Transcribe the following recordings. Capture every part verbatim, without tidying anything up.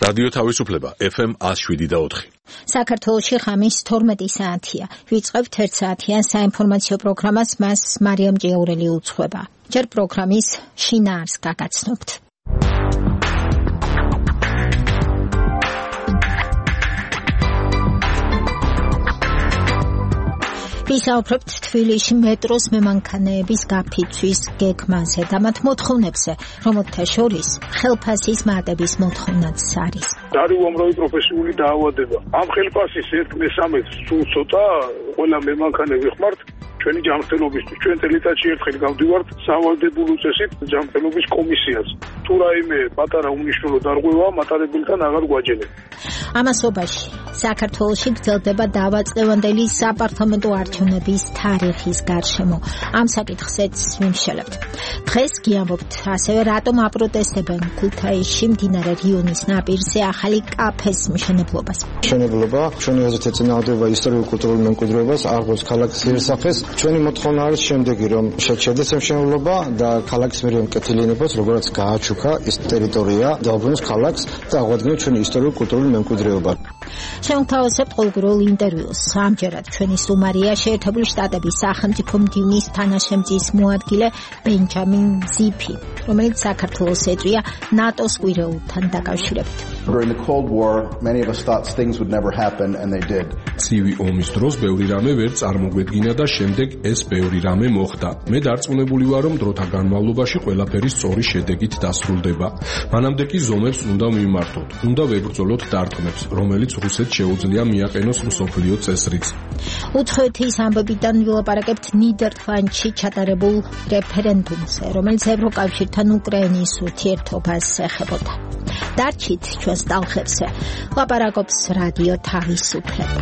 რადიო თავისუფლება ეფ ემ one oh seven და four. საქართველოში ღამის თორმეტი საათია. ვიწყებთ ერთ საათიან საინფორმაციო პროგრამას, მას მარიამ ჭიაურელი უძღვება. ჯერ პროგრამის შინაარს გაგაცნობთ. ვისაუბრებთ თბილისში მეტროს მემანქანეების გაფიცვის გეგმაზე და მათ მოთხოვნებზე, რომელთა შორის ხელფასის მატების მოთხოვნაც არის. არის უამრავი პროფესიული დაავადება. ამ ხელფასის ერთ მესამედს სულ ცოტა ყველა მემანქანე ვიხმართ. ჩვენი ჯანმრთელობისთვის ჩვენ წელიწადში ერთხელ გავდივართ სავალდებულო წესით ჯანმრთელობის კომისიას. თუ რაიმე პატარა უმნიშვნელო დარღვევა მატარებელთან აღარ გვაჯერებს. ამასობაში საქართველოში გრძელდება დავაწევანდელი საპარლამენტო არჩევნების თარიღის გარშემო. ამ საკითხზეც ვიმშელებთ. დღეს გიამბობთ ასევე რატომ აპროტესტებენ ქუთაისში მდინარე რიონის ნაპირზე ახალი კაფეს მშენებლობას. მშენებლობა ჩვენი აზრით ეწინააღმდება ისტორიულ-კულტურულ მემკვიდრეობას, აღოს ქალაქის იერსახეს. ჩვენი მოთხოვნა არის შემდეგი, რომ შეჩერდეს მშენებლობა და ქალაქის მიერ მკეთილინებას, როგორც გააჩუქა ის ტერიტორია, დაუბრუნოს ქალაქს და აღვადგინოს ჩვენი ისტორიულ-კულტურული მემკვიდრეობა. შევთავაზებთ ყოველდღიურ ინტერვიუს. ამჯერად ჩვენი სტუმარია შეერთებული შტატების სახელმწიფო მდივნის თანაშემწის მოადგილე ბენჯამინ ზიფი, რომელიც საქართველოს ეწვია ნატოს კვირეულთან დაკავშირებით. During the Cold War, many of us thought things would never happen, and they did. ცივი ომის დროს ბევრი რამე ვერ წარმოგვედგინა და შემდეგ ეს ბევრი რამე მოხდა. მე დარწმუნებული ვარ, რომ დროთა განმავლობაში ყველაფერი სწორი შედეგით დასრულდება. მანამდე კი ზომებს უნდა მიმართოთ, უნდა ვებრძოლოთ დარტყმებს, რომელიც რუსეთს შეუძლია მიაყენოს მსოფლიო წესრიგს. უცხოეთის ამბებიდან ვილაპარაკებთ ნიდერლანდში ჩატარებულ რეფერენდუმზე, რომელიც ევროკავშირთან უკრაინის ურთიერთობას ეხებოდა. დარჩით ჩვენს ტალღებზე. ლაპარაკობს რადიო თავისუფლება.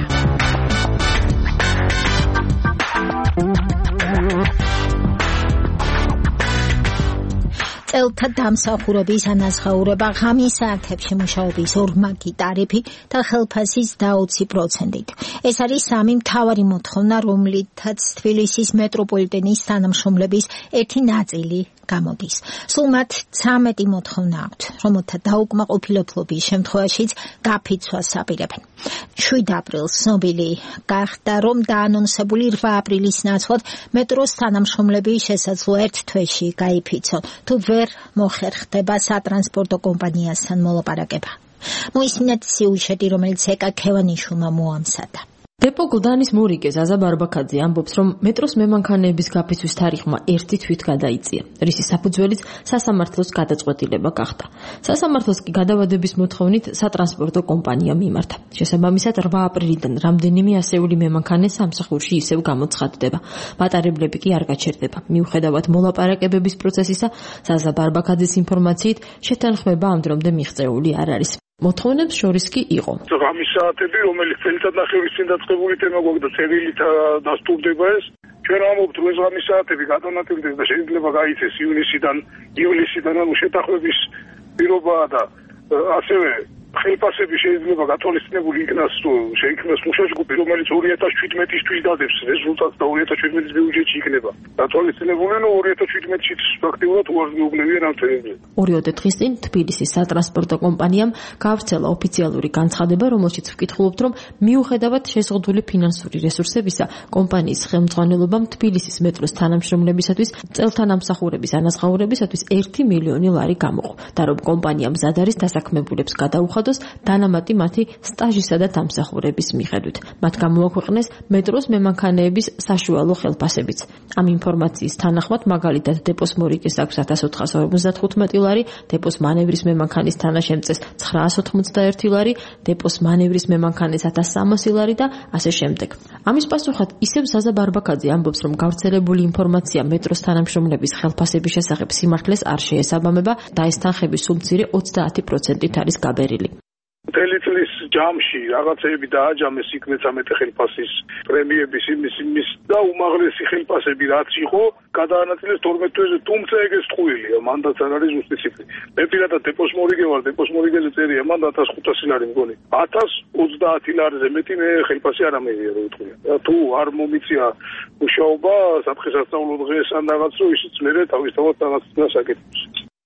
წელთა დამსახურების ანაზღაურება, ღამის საათებში მუშაობის ორმაგი ტარიფი და ხელფასის დაოცი პროცენტით. ეს არის სამი მთავარი მოთხოვნა, რომლითაც თბილისის მეტროპოლიტენის თანამშრომლების ერთი ნაწილი გამოდის. სულ მათ ცამეტი მოთხოვნა აქვთ, რომელთა დაუკმაყოფილებლობის შემთხვევაშიც გაფიცვას აპირებენ. შვიდ აპრილს ცნობილი გახდა, რომ დაანონსებული რვა აპრილის ნაცვლად მეტროს თანამშრომლები შესაძლოა ერთ თვეში გაიფიცონ, თუ ვერ მოხერხდება სატრანსპორტო კომპანიასთან მოლაპარაკება. მოისმინეთ სიუჟეტი, რომელიც ეკა ქევანიშვილმა მოამზადა. დეპო გლდანის მორიგე ზაზა ბარბაკაძე ამბობს, რომ მეტროს მემანქანეების გაფიცვის თარიღმა ერთი თვით გადაიწია, რისის საფუძველიც სასამართლოს გადაწყვეტილება გახდა. სასამართლოს კი გადავადების მოთხოვნით სატრანსპორტო კომპანიამ მიმართა. შესაბამისად რვა აპრილიდან რამდენიმე ასეული მემანქანე სამსახურში ისევ გამოცხადდება. მატარებლები კი არ გაჩერდება. მიუხედავად მოლაპარაკებების პროცესისა, ზაზა ბარბაკაძის ინფორმაციით შეთანხმება ამ დრომდე მიღწეული არ არის. მოთხოვნებს შორის კი იყო. ღამის საათები, რომელიც წელიწადნახევრის წინ დაწყებული თემა გვაქვს და წერილით დასტურდება ეს. ჩვენ ამობთ, რომ ეს ღამის საათები გადანაწილდეს და შეიძლება გაიცეს ივნისიდან, ივლისიდან, ანუ შეთანხმების პირობაა და ასევე ხელფასები შეიძლება გათვალისწინებული იქნას, შეიქმნას მუშაჯგუფი, რომელიც ორი ათას შვიდმეტისთვის დადებს რეზულტატს და ორი ათას შვიდმეტის ბიუჯეტში იქნება. გათვალისწინებული, ანუ ორი ათას შვიდმეტშიც ფაქტიურად უარს მიუგნევიან ამ თემებზე. ორიოდე დღის წინ თბილისის სატრანსპორტო კომპანიამ გაავრცელა ოფიციალური განცხადება, რომელშიც ვკითხულობთ, რომ მიუხედავად შეზღუდული ფინანსური რესურსებისა, კომპანიის ხელმძღვანელობამ თბილისის მეტროს თანამშრომლებისათვის წელთა დამსახურების ანაზღაურებისათვის ერთი მილიონი ლარი გამოყო და რომ კომპანია მზად არის დასაქმებულებს გადაუხადოს დანამატი მათი სტაჟისა და დამსახურების მიხედვით. მათ გამოაქვეყნეს მეტროს მემანქანეების საშუალო ხელფასებიც. ამ ინფორმაციის თანახმად, მაგალითად, დეპოს მორიგეს აქვს ათას ოთხას ორმოცდათხუთმეტი ლარი, დეპოს მანევრის მემანქანის თანაშემწეს ცხრაას ოთხმოცდაერთი ლარი, დეპოს მანევრის მემანქანის ათას სამოცი ლარი და ასე შემდეგ. ამის პასუხად ისევ ზაზა ბარბაკაძე ამბობს, რომ გავრცელებული ინფორმაცია მეტროს თანამშრომლების ხელფასების შესახებ სიმართლეს არ შეესაბამება და ეს თანხების სულ მცირე ოცდაათი პროცენტით არის გაბერილი. მთელი წლის ჯამში რაღაცეები დააჯამეს იქ მეცამეტე ხელფასის პრემიების იმის იმის და უმაღლესი ხელფასები რაც იყო გადაანაწილეს თორმეტ თვეზე, თუმცა ეგ ეს ტყუილია, მანდაც არ არის ზუსტი ციფრი. მე პირადად დეპოს მორიგე ვარ, დეპოს მორიგეზე წერია, მანდ ათას ხუთასი ლარი მგონი. ათას ოცდაათი ლარზე მეტი მე ხელფასი არ ამეღია რო უთქვია. თუ არ მომიწია მუშაობა, საფრთხესასწავლო დღეს ან რაღაც რო ისიც მე თავისთავად რაღაცას აკეთებს.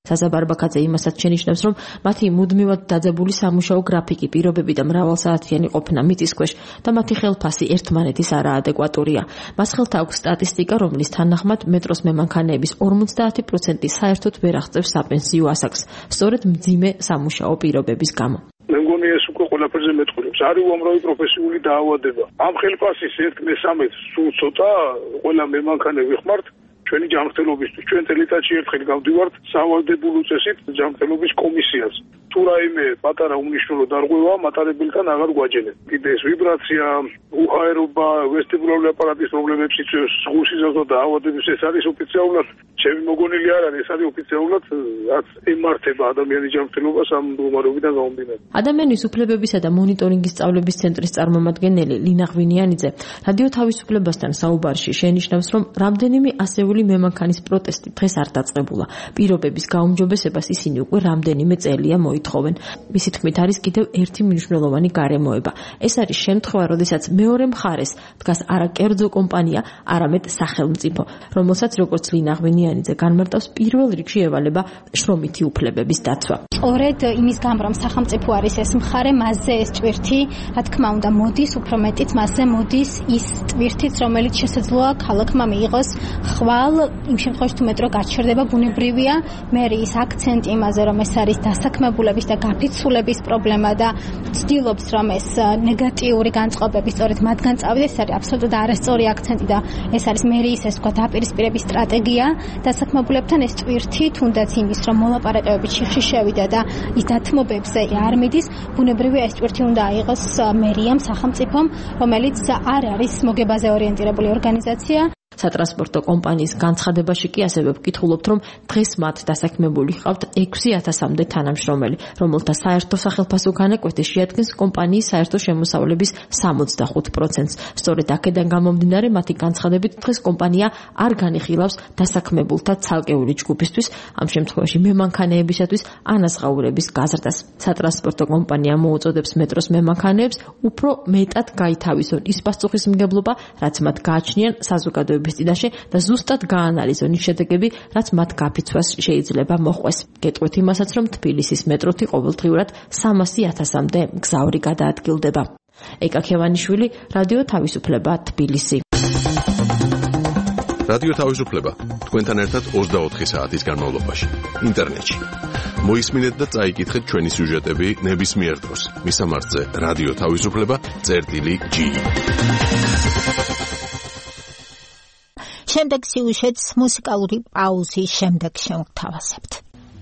საზა ბარბაქაძე იმასაც შენიშნავს, რომ მათი მუდმივად დაძაბული სამუშაო გრაფიკი, პირობები და მრავალსაათიანი ყოფნა მიწისქვეშ და მათი ხელფასი ერთმანეთის არაადეკვატურია. მას ხელთ აქვს სტატისტიკა, რომლის თანახმად მეტროს მემანქანეების ორმოცდაათი პროცენტი საერთოდ ვერ აღწევს საპენსიო ასაკს, სწორედ მძიმე სამუშაო პირობების გამო. მე მგონი ეს უკვე ყველაფერზე მეტყურებს. არის უამრავი პროფესიული დაავადება. ამ ხელფასის ერთ მესამედს სულ ცოტა ყველა მემანქანე ვიხმართ ჩვენი ჯანმრთელობისთვის. ჩვენ წელიწადში ერთხელ გავდივართ სავალდებულო წესით ჯანმრთელობის კომისიას. თუ რაიმე პატარა უმნიშვნელო დარღვევა მატარებელთან აღარ გვაჯერეთ. კიდე ეს ვიბრაცია, უჰაერობა, ვესტიბულარული აპარატის პრობლემებს იწვევს, სხეულსიზრდო დაავადების, ეს არის ოფიციალურად, ჩემი მოგონილი არ არის, ეს არის ოფიციალურად, რაც ემართება ადამიანის ჯანმრთელობას ამ მდგომარეობიდან გამომდინარე. ადამიანის უფლებებისა და მონიტორინგის სწავლების ცენტრის წარმომადგენელი ლინა ღვინიანიძე რადიო თავისუფლებასთან საუბარში შენიშნავს, რომ რამდენიმე ასეული მემანქანის პროტესტი დღეს არ დაწყებულა. პირობების გაუმჯობესებას ისინი უკვე რამდენიმე წელია მოითხოვენ. მისი თქმით არის კიდევ ერთი მნიშვნელოვანი გარემოება. ეს არის შემთხვევა, როდესაც მეორე მხარეს დგას არა კერძო კომპანია, არამედ სახელმწიფო, რომელსაც როგორც ლინა ღვინიანიძე განმარტავს, პირველ რიგში ევალება შრომითი უფლებების დაცვა. სწორედ იმის გამო, რომ სახელმწიფო არის ეს მხარე, მასზე ეს ტვირთი, რა თქმა უნდა, მოდის, უფრო მეტიც მასზე მოდის ის ტვირთიც, რომელიც შესაძლოა ქალაქმა მიიღოს ხვალ, იმ შემთხვევაში თუ მეტრო გაჩერდება, ბუნებრივია, მე ის აქცენტი იმაზე, რომ ეს არის დასაქმებულების და გაფიცულების პრობლემა და ცდილობს, რომ ეს ნეგატიური განწყობები სწორედ მათგან წავიდეს, ეს არის აბსოლუტურად არასწორი აქცენტი და ეს არის მერიის ეს თქვა დაპირისპირების სტრატეგია. დასაქმებულებთან ეს ტვირთი, თუნდაც იმის, რომ მოლაპარაკებები ჩიხში შევიდა და ის დათმობებზე არ მიდის, ბუნებრივია ეს ტვირთი უნდა აიღოს მერიამ, სახელმწიფომ, რომელიც არ არის მოგებაზე ორიენტირებული ორგანიზაცია. სატრანსპორტო კომპანიის განცხადებაში კი ასევე ვკითხულობთ, რომ დღეს მათ დასაქმებული ჰყავთ ექვსი ათასამდე თანამშრომელი, რომელთა საერთო სახელფასო განაკვეთი შეადგენს კომპანიის საერთო შემოსავლების სამოცდახუთ პროცენტს. სწორედ აქედან გამომდინარე, მათი განცხადებით დღეს კომპანია არ განიხილავს დასაქმებულთა ცალკეული ჯგუფისთვის, ამ შემთხვევაში მემანქანეებისათვის ანაზღაურების გაზრდას. სატრანსპორტო კომპანია მოუწოდებს მეტროს მემანქანეებს უფრო მეტად გაითავისონ ის პასუხისმგებლობა, რაც მათ გააჩნიან საზოგადოების წინაშე და ზუსტად გაანალიზონ ის შედეგები, რაც მათ გაფიცვას შეიძლება მოჰყვეს. გეტყვით იმასაც, რომ თბილისის მეტროთი ყოველდღიურად სამასი ათასამდე მგზავრი გადაადგილდება. ეკა ქევანიშვილი, რადიო თავისუფლება, თბილისი. რადიო თავისუფლება თქვენთან ერთად ოცდაოთხი საათის განმავლობაში ინტერნეტში. მოისმინეთ და წაიკითხეთ ჩვენი სიუჟეტები ნებისმიერ დროს. მისამართზე რადიო თავისუფლება წერტილი ჯი. შემდეგ სიუჟეტს მუსიკალური პაუზის შემდეგ შევთავაზებთ.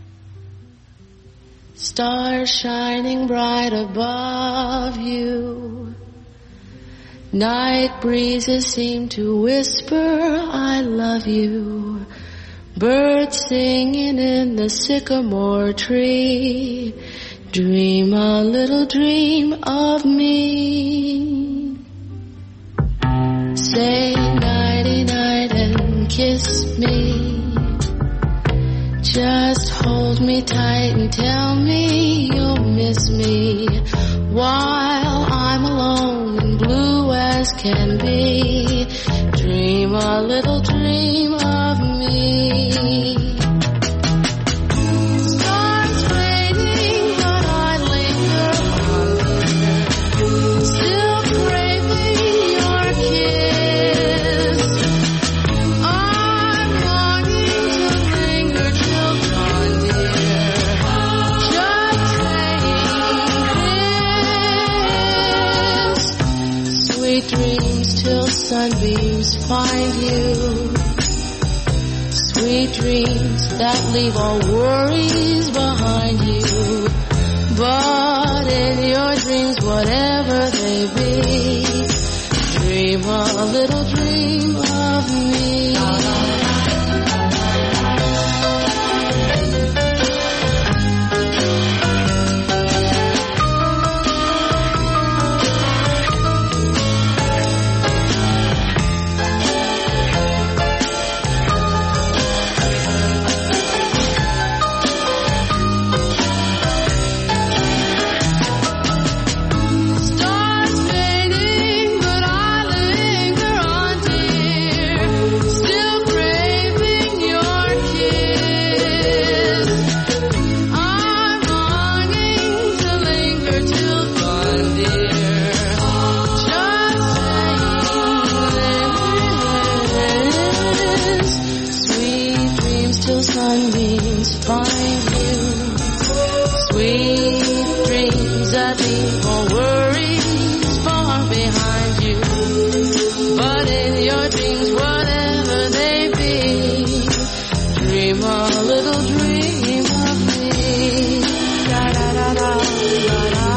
Stars shining bright above you. Night breezes seem to whisper, I love you. Birds singing in the sycamore tree. Dream a little dream of me. Say nighty night and kiss me. Just hold me tight and tell me you'll miss me while I'm alone and blue as can be. Dream a little dream of me. Stars fading, but I linger on there, still craving your kiss. I'm longing to linger till dawn, dear. Just saying this. Sweet dreams till sunbeams find you. Sweet dreams that leave all worries behind you. But in your dreams, whatever they be, dream a little dream of me. Stars fading, but I linger on, dear. find means find you. Sweet dreams that leave all worries far behind you. But in your dreams, whatever they be, dream a little dream of me. Da da da da da da.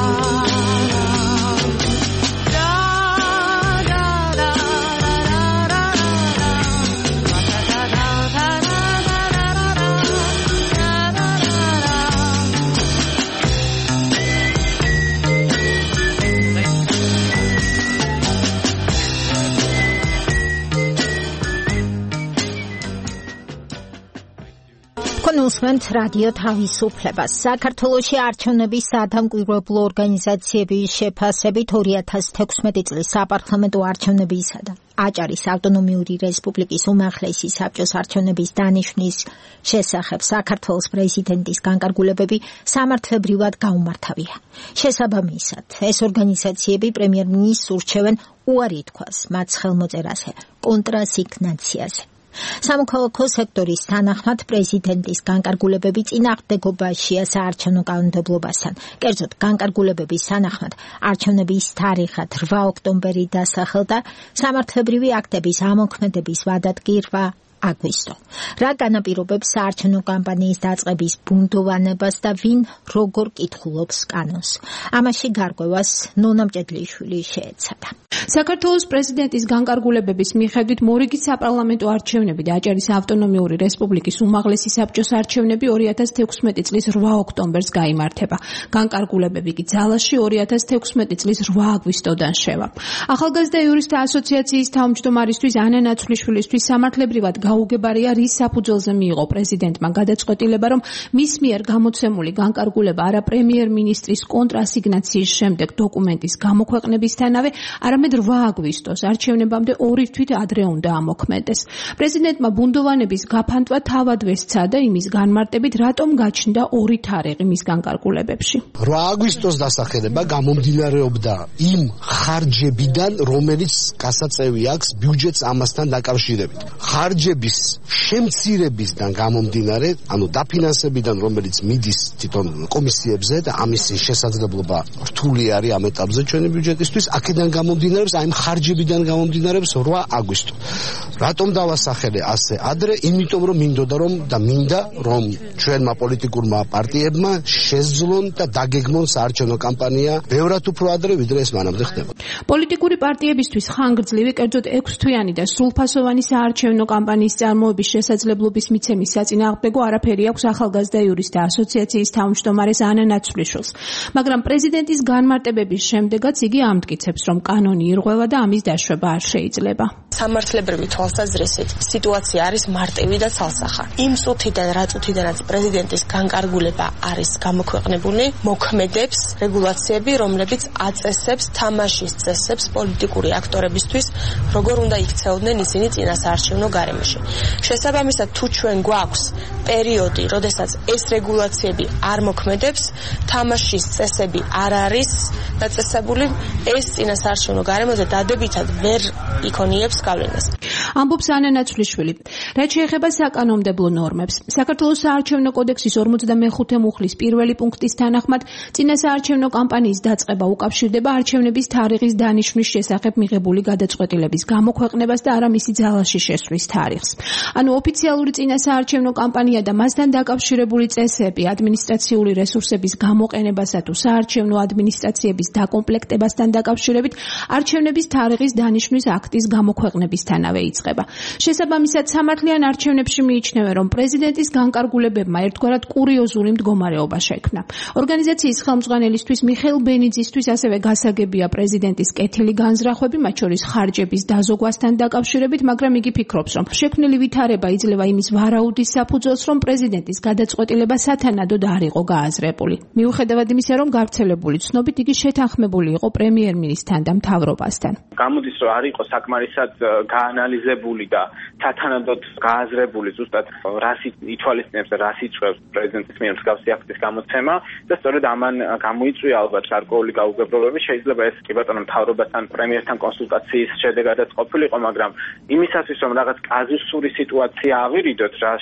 უსმენთ რადიო თავისუფლებას. საქართველოში არჩევნების სადამკვირვებლო ორგანიზაციების შეფასებით ორი ათას თექვსმეტი წლის საპარლამენტო არჩევნებისა და აჭარის ავტონომიური რესპუბლიკის უმაღლესი საბჭოს არჩევნების დანიშვნის შესახებ საქართველოს პრეზიდენტის განკარგულებები სამართლებრივად გაუმართავია. შესაბამისად, ეს ორგანიზაციები პრემიერ-მინისტრს ურჩევენ უარი თქვას მათ ხელმოწერაზე, კონტრასიგნაციაზე. სამოქალაქო სექტორის თანახმად პრეზიდენტის განკარგულებები წინააღმდეგობაშია საარჩევნო კანონმდებლობასთან. კერძოდ, განკარგულებების თანახმად არჩევნების თარიღად რვა ოქტომბერი დასახელდა, სამართლებრივი აქტების ამოქმედების ვადად კი რვა აგვისტო. რა განაპირობებს საარჩევნო კამპანიის დაწყების ბუნდოვანებას და ვინ როგორ კითხულობს კანონს? ამაში გარკვევას ნონა მჭედლიშვილი შეეცადა. საქართველოს პრეზიდენტის განკარგულებების მიხედვით მორიგის საპარლამენტო არჩევნები და აჭარის ავტონომიური რესპუბლიკის უმაღლესი საბჭოს არჩევნები ორი ათას თექვსმეტი წლის რვა ოქტომბერს გაიმართება. განკარგულებები კი ძალაში ორი ათას თექვსმეტი წლის რვა აგვისტოდან შევა. ახალგაზრდა იურისტთა ასოციაციის თავმჯდომარისთვის ანა ნაცვლიშვილისთვის სამართლებრივად გაუგებარია, რის საფუძველზე მიიღო პრეზიდენტმა გადაწყვეტილება, რომ მის მიერ გამოცემული განკარგულება არა პრემიერ-მინისტრის კონტრასიგნაციის შემდეგ დოკუმენტის გამოქვეყნებისთანავე, არამედ რვა აგვისტოს არჩევნებამდე ორი თვით ადრე უნდა ამოქმედეს. პრეზიდენტმა ბუნდოვანების გაფანტვა თავად ვესცადა იმის განმარტებით, რატომ გაჩნდა ორი თარიღი მის განკარგულებებში. რვა აგვისტოს დასახელება გამომდინარეობდა იმ ხარჯებიდან, რომელიც გასაწევი აქვს ბიუჯეტს ამასთან დაკავშირებით. ხარჯების შემცირებისგან გამომდინარე, ანუ დაფინანსებიდან, რომელიც მიდის თვითონ კომისიებზე და ამის შესაძლებლობა რთული არის ამ ეტაპზე ჩვენი ბიუჯეტისთვის, აქედან გამომდინარეობს, აი ამ ხარჯებიდან გამომდინარეობს რვა აგვისტო. რატომ დავასახელე ასე ადრე? იმიტომ რომ მინდოდა რომ და მინდა რომ ჩვენმა პოლიტიკურმა პარტიებმა შესძლონ და დაგეგმონ საარჩევნო კამპანია ბევრად უფრო ადრე, ვიდრე ეს მანამდე ხდებოდა. პოლიტიკური პარტიებისთვის ხანგრძლივი, კერძოდ ექვსთვიანი და სრულფასოვანი საარჩევნო კამპანიის წარმოების შესაძლებლობის მიცემის საწინააღმდეგო არაფერი აქვს ახალგაზრდა იურისტთა ასოციაციის თავმჯდომარეს ანა ნაცვლიშვილს. მაგრამ პრეზიდენტის განმარტებების შემდეგაც იგი ამტკიცებს, რომ კანონი ირღვევა და ამის დაშვება არ შეიძლება. სამართლებრივი თვალსაზრისით სიტუაცია არის მარტივი და ცალსახა. იმ წუთიდან, რა წუთიდანაც პრეზიდენტის განკარგულება არის გამოქვეყნებული, მოქმედებს რეგულაციები, რომლებიც აწესებს თამაშის წესებს პოლიტიკური აქტორებისთვის, როგორ უნდა იქცეოდნენ ისინი წინასაარჩევნო გარემოში. შესაბამისად, თუ ჩვენ გვაქვს პერიოდი, როდესაც ეს რეგულაციები არ მოქმედებს, თამაშის წესები არ არის დაწესებული, ეს წინასაარჩევნო გარემოზე დადებითად ვერ იქონიებს გავლენას. ამბობს ანა ნაცვლიშვილი. რაც შეეხება საკანონმდებლო ნორმებს, საქართველოს საარჩევნო კოდექსის ორმოცდამეხუთე მუხლის პირველი პუნქტის თანახმად, წინასაარჩევნო კამპანიის დაწყება უკავშირდება არჩევნების თარიღის დანიშვნის შესახებ მიღებული გადაწყვეტილების გამოქვეყნებას და არა მისი ძალაში შესვლის თარიღს. ანუ ოფიციალური წინასაარჩევნო კამპანია და მასთან დაკავშირებული წესები, ადმინისტრაციული რესურსების გამოყენებასა თუ საარჩევნო ადმინისტრაციების დაკომპლექტებასთან დაკავშირებით არჩევნების თარიღის დანიშვნის აქტის გამოქვეყნებისთანავე იწყება. შესაბამისად, სამართლიან არჩევნებში მიიჩნევა, რომ პრეზიდენტის განკარგულებებმა ერთგვარად კურიოზული მდგომარეობა შექმნა. ორგანიზაციის ხელმძღვანელისთვის მიხეილ ბენიძისთვის ასევე გასაგებია პრეზიდენტის კეთილი განზრახვები, მათ შორის ხარჯების დაზოგვასთან დაკავშირებით, მაგრამ იგი ფიქრობს, რომ შექმნილი ვითარება იძლევა იმის ვარაუდის საფუძველს, რომ პრეზიდენტის გადაწყვეტილება სათანადოდ არ იყო გააზრებული. მიუხედავად იმისა, რომ გავრცელებული ცნობით იგი შეთანხმებული იყო პრემიერ-მინისტრთან და მთავრობასთან. გამოდის, რომ არ იყო საკმარისად გაანალიზებული და სათანადოდ გააზრებული ზუსტად რას ითვალისწინებს და რას იწვევს პრეზიდენტის მიერ მსგავსი აქტის გამოცემა და სწორედ ამან გამოიწვია ალბათ გარკვეული გაუგებრობები. შეიძლება ეს კი ბატონო მთავრობასთან პრემიერთან კონსულტაციის შედეგადაც ყოფილიყო, მაგრამ იმისათვის რომ რაღაც კაზუსური სიტუაცია ავირიდოთ, რაშიც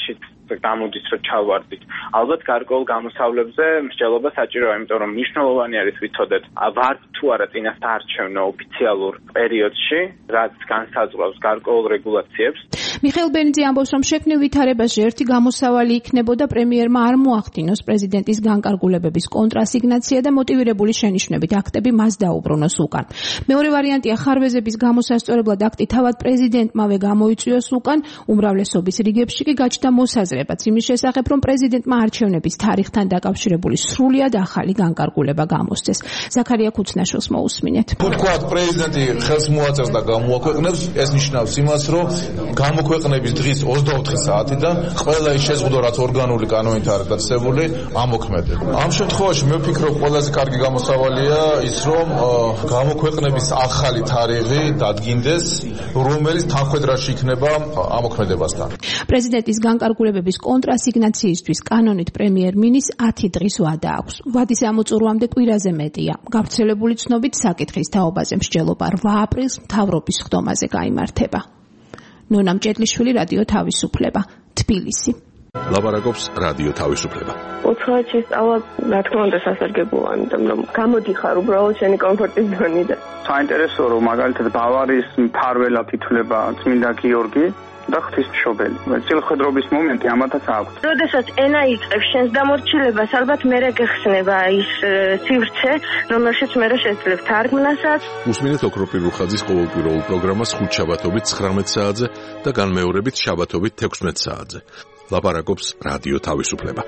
გამოდის რომ ჩავარდით. ალბათ გარკვეულ გამოსავლებზე მსჯელობა საჭიროა, იმიტომ რომ მნიშვნელოვანი არის ვიცოდეთ ვართ თუ არა წინასაარჩევნო ოფიციალურ პერიოდში, რაც განსაზღვრავს გარკვეულ რეგულაციებს. მიხეილ ბენიძე ამბობს, რომ შექმნილ ვითარებაში ერთი გამოსავალი იქნებოდა პრემიერმა არ მოახდინოს პრეზიდენტის განკარგულებების კონტრასიგნაცია და მოტივირებული შენიშვნებით აქტები მას დაუბრუნოს უკან. მეორე ვარიანტია ხარვეზების გამოსასწორებლად აქტი თავად პრეზიდენტმავე გამოიწვიოს უკან, უმრავლესობის რიგებში კი გაჩნდა მოსაზრებაც იმის შესახებ, რომ პრეზიდენტმა არჩევნების თარიღთან დაკავშირებული სრულიად ახალი განკარგულება გამოსცეს. ზაქარია ქუცნაშვილს მოусმინეთ. თქვათ პრეზიდენტი ხელს მოაწერს და გამოაქვეყნებს, ეს ნიშნავს იმას, რომ გამოქვეყნების დღის ოცდაოთხი საათიდან ყველა ის შეზღუდვა, რაც ორგანული კანონით არის დაწესებული, ამოქმედებს. ამ შემთხვევაში მე ვფიქრობ, ყველაზე კარგი გამოსავალია ის, რომ გამოქვეყნების ახალი თარიღი დადგინდეს, რომელიც თანხვედრაში იქნება ამოქმედებასთან. პრეზიდენტის განკარგულებების კონტრასიგნაციისთვის კანონით პრემიერ-მინისტრს ათი დღის ვადა აქვს. ვადის ამოწურვამდე კვირაზე მეტია. გავრცელებული ცნობით საკითხის თაობაზე მსჯელობა რვა აპრილს მთავრობის ხდომაზე გაიმართება. ნონა მჭედლიშვილი, რადიო თავისუფლება, თბილისი. ლაპარაკობს რადიო თავისუფლება. უცხოეთ შესწავლა, რა თქმა უნდა, სასარგებლოა, იმიტომ რომ გამოდიხარ უბრალოდ შენი კომფორტის ზონიდან. საინტერესოა, რომ მაგალითად ბავარიის მფარველად ითვლება წმინდა გიორგი და ღვთისმშობელი. წილხვედრობის მომენტი ამათაც აქვს. როდესაც ენა იწყებს შენს დამორჩილებას, ალბათ მერე გეხსნება ის სივრცე, რომელშიც მერე შეძლებ თარგმნასაც. უსმინეთ ოქროპირ რუხაძის ყოველკვირეულ პროგრამას ხუთშაბათობით ცხრამეტ საათზე და განმეორებით შაბათობით თექვსმეტ საათზე. ლაპარაკობს რადიო თავისუფლება.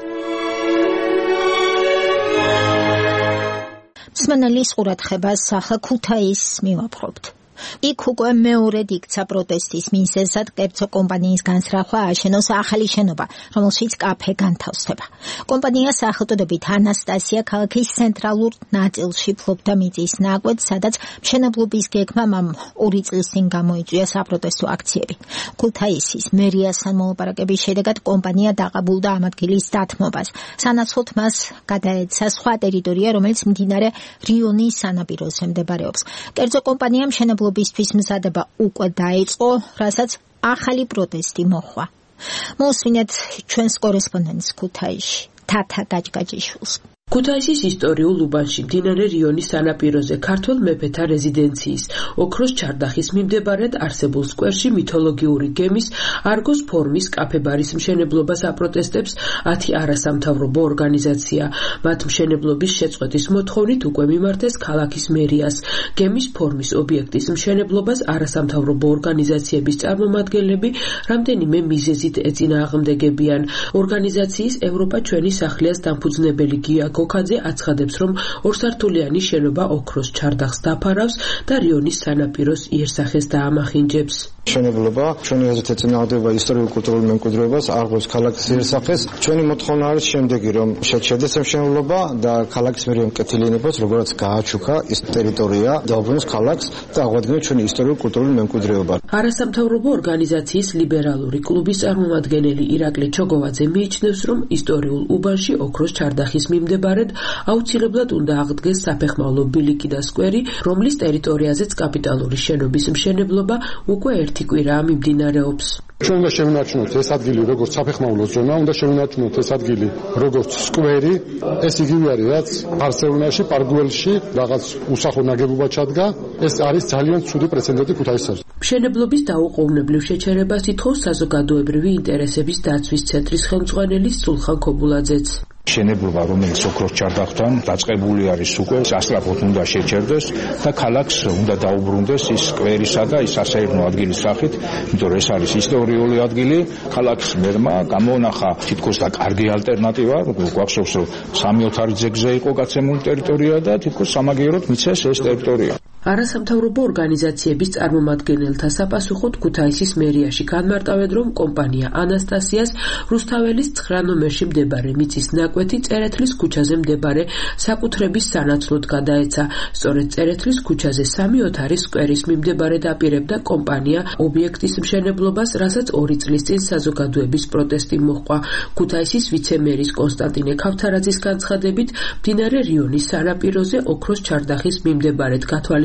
მსმენელის ყურადღებას ახლა ქუთაისს მივაპყრობთ. იქ უკვე მეორედ იქცა პროტესტის მიზეზად კერძო კომპანიის განსრახვა ააშენოს ახალი შენობა, რომელშიც კაფე განთავსდება. კომპანია სახელწოდებით ანასტასია ქალაქის ცენტრალურ ნაწილში ფლობდა მიწის ნაკვეთს, სადაც მშენებლობის გეგმამ ამ ორი წლის წინ გამოიწვია საპროტესტო აქციები. ქუთაისის მერიასთან მოლაპარაკების შედეგად კომპანია დაყაბულდა ამ ადგილის დათმობას. სანაცვლოდ მას გადაეცა სხვა ტერიტორია, რომელიც მდინარე რიონის სანაპიროზე მდებარეობს. კერძო კომპანიამ მშენებლობის ბისთვის მზადება უკვე დაიწყო, რასაც ახალი პროტესტი მოჰყვა. მოусმინეთ ჩვენს კორესპონდენტს ქუთაისში, თათა გაჭგაჭიშვილს. ქუთაისის ისტორიულ უბანში მდინარე რიონის სანაპიროზე ქართველ მეფეთა რეზიდენციის ოქროს ჩარდახის მიმდებარედ არსებულ სკვერში მითოლოგიური გემის არგოს ფორმის კაფე-ბარის მშენებლობას აპროტესტებს ათი არასამთავრობო ორგანიზაცია. მათ მშენებლობის შეწყვეტის მოთხოვნით უკვე მიმართეს ქალაქის მერიას. გემის ფორმის ობიექტის მშენებლობას არასამთავრობო ორგანიზაციების წარმომადგენლები რამდენიმე მიზეზით ეწინააღმდეგებიან. ორგანიზაციის ევროპა ჩვენი სახლიას დამფუძნებელი გია გოქაძე აცხადებს, რომ ორსართულიანი შენობა ოქროს ჩარდახს დაფარავს და რიონის სანაპიროს იერსახეს დაამახინჯებს. მშენებლობა ჩვენი აზრით ეწინააღმდეგება ისტორიულ-კულტურულ მემკვიდრეობას, არღოს ქალაქის იერსახეს. ჩვენი მოთხოვნა არის შემდეგი, რომ შეჩერდეს მშენებლობა და ქალაქის მერე მკეთილი ინებოს, როგორც გააჩუქა ის ტერიტორია, დაუბრუნოს ქალაქს და აღვადგინოს ჩვენი ისტორიულ-კულტურული მემკვიდრეობა. არასამთავრობო ორგანიზაციის ლიბერალური კლუბის წარმომადგენელი ირაკლი ჩოგოვაძე მიიჩნევს, რომ ისტორიულ უბანში ოქროს ჩარდახის მიმდებარედ აუცილებლად უნდა აღდგეს საფეხმავლო ბილიკი და სკვერი, რომლის ტერიტორიაზეც კაპიტალური შენობის მშენებლობა უკვე ერთი კვირაა მიმდინარეობს. ჩვენ უნდა შევინარჩუნოთ ეს ადგილი როგორც საფეხმავლო ზონა, უნდა შევინარჩუნოთ ეს ადგილი როგორც სკვერი. ეს იგივე არის, რაც ბარსელონაში, პარგუელში რაღაც უსახო ნაგებობა ჩადგა. ეს არის ძალიან ცუდი პრეცედენტი ქუთაისში. მშენებლობის დაუყოვნებლივ შეჩერებას ითხოვს საზოგადოებრივი ინტერესების დაცვის ცენტრის ხელმძღვანელი სულხან ქობულაძეც. მშენებლობა, რომელიც ოქროს ჩარდახთან დაწყებული არის უკვე, სასწრაფოდ უნდა შეჩერდეს და ქალაქს უნდა დაუბრუნდეს ის სკვერისა და ის სასეირნო ადგილის სახით, იმიტომ რომ ეს არის ისტორიული ადგილი. ქალაქის მერმა გამონახა თითქოს და კარგი ალტერნატივა, გვახსოვს რომ სამი ოთარი ძეგლზე იყო გაცემული ტერიტორია და თითქოს სამაგიეროდ მიცეს ეს ტერიტორია. არასამთავრობო ორგანიზაციების წარმომადგენელთა საპასუხოდ ქუთაისის მერიაში განმარტავენ, რომ კომპანია ანასტასიას რუსთაველის ცხრა ნომერში მდებარე მიწის ნაკვეთი წერეთლის ქუჩაზე მდებარე საკუთრების სანაცვლოდ გადაეცა. სწორედ წერეთლის ქუჩაზე სამი ოთარის სკვერის მიმდებარედ აპირებდა კომპანია ობიექტის მშენებლობას, რასაც ორი წლის წინ საზოგადოების პროტესტი მოჰყვა. ქუთაისის ვიცემერის კონსტანტინე ქავთარაძის განცხადებით, მდინარე რიონის სანაპიროზე ოქროს ჩარდახის მიმდებარედ გათვალისწინებულ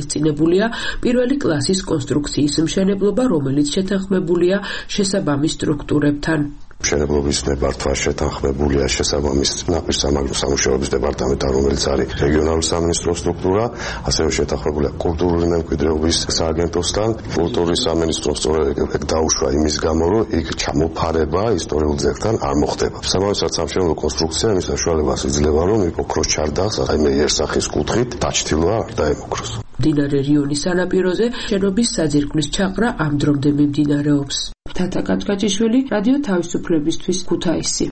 დადასტურებულია პირველი კლასის კონსტრუქციის მშენებლობა, რომელიც შეთანხმებულია შესაბამის სტრუქტურებთან. მშენებლობის ნებართვა შეთანხმებულია შესაბამის ნაპირსამაგრო სამუშაოების დეპარტამენტთან, რომელიც არის რეგიონალური სამინისტროს სტრუქტურა, ასევე შეთანხმებულია კულტურული მემკვიდრეობის სააგენტოსთან. კულტურის სამინისტროს სწორედ დაუშვა იმის გამო, რომ იქ ჩამოფარება ისტორიულ ძეგლთან არ მოხდება. სამავისაც სამშენებლო კონსტრუქცია იმის საშუალებას იძლევა, რომ ოქროს ჩარდაღს აი მე იერსახის კუთხით დაჩtildeვა არ დაემოქროს. მდინარე რიონის სანაპიროზე შენობის საძირკვლის ჩაყრა ამ დრომდე მიმდინარეობს. თათა კაჭკაჭიშვილი, რადიო თავისუფლებისთვის, ქუთაისი.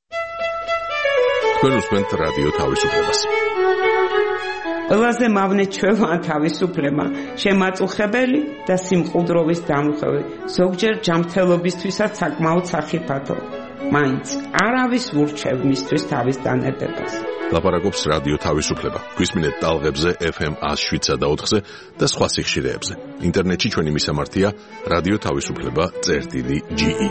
თქვენ უსმენთ რადიო თავისუფლებას. ყველაზე მავნე ჩვევა თავისუფლება, შემაწუხებელი და სიმყუდროვის დამხევი, ზოგჯერ ჯანმრთელობისთვისაც საკმაოდ სახიფათო. მაინც არავის ურჩევ მისთვის თავის დანებებას. ლაპარაკობს რადიო თავისუფლება. გვისმინეთ ტალღებზე ეფ ემ one oh seven და four და სხვა სიხშირეებზე. ინტერნეტში ჩვენი მისამართია რადიო თავისუფლება წერტილი ჯი ი.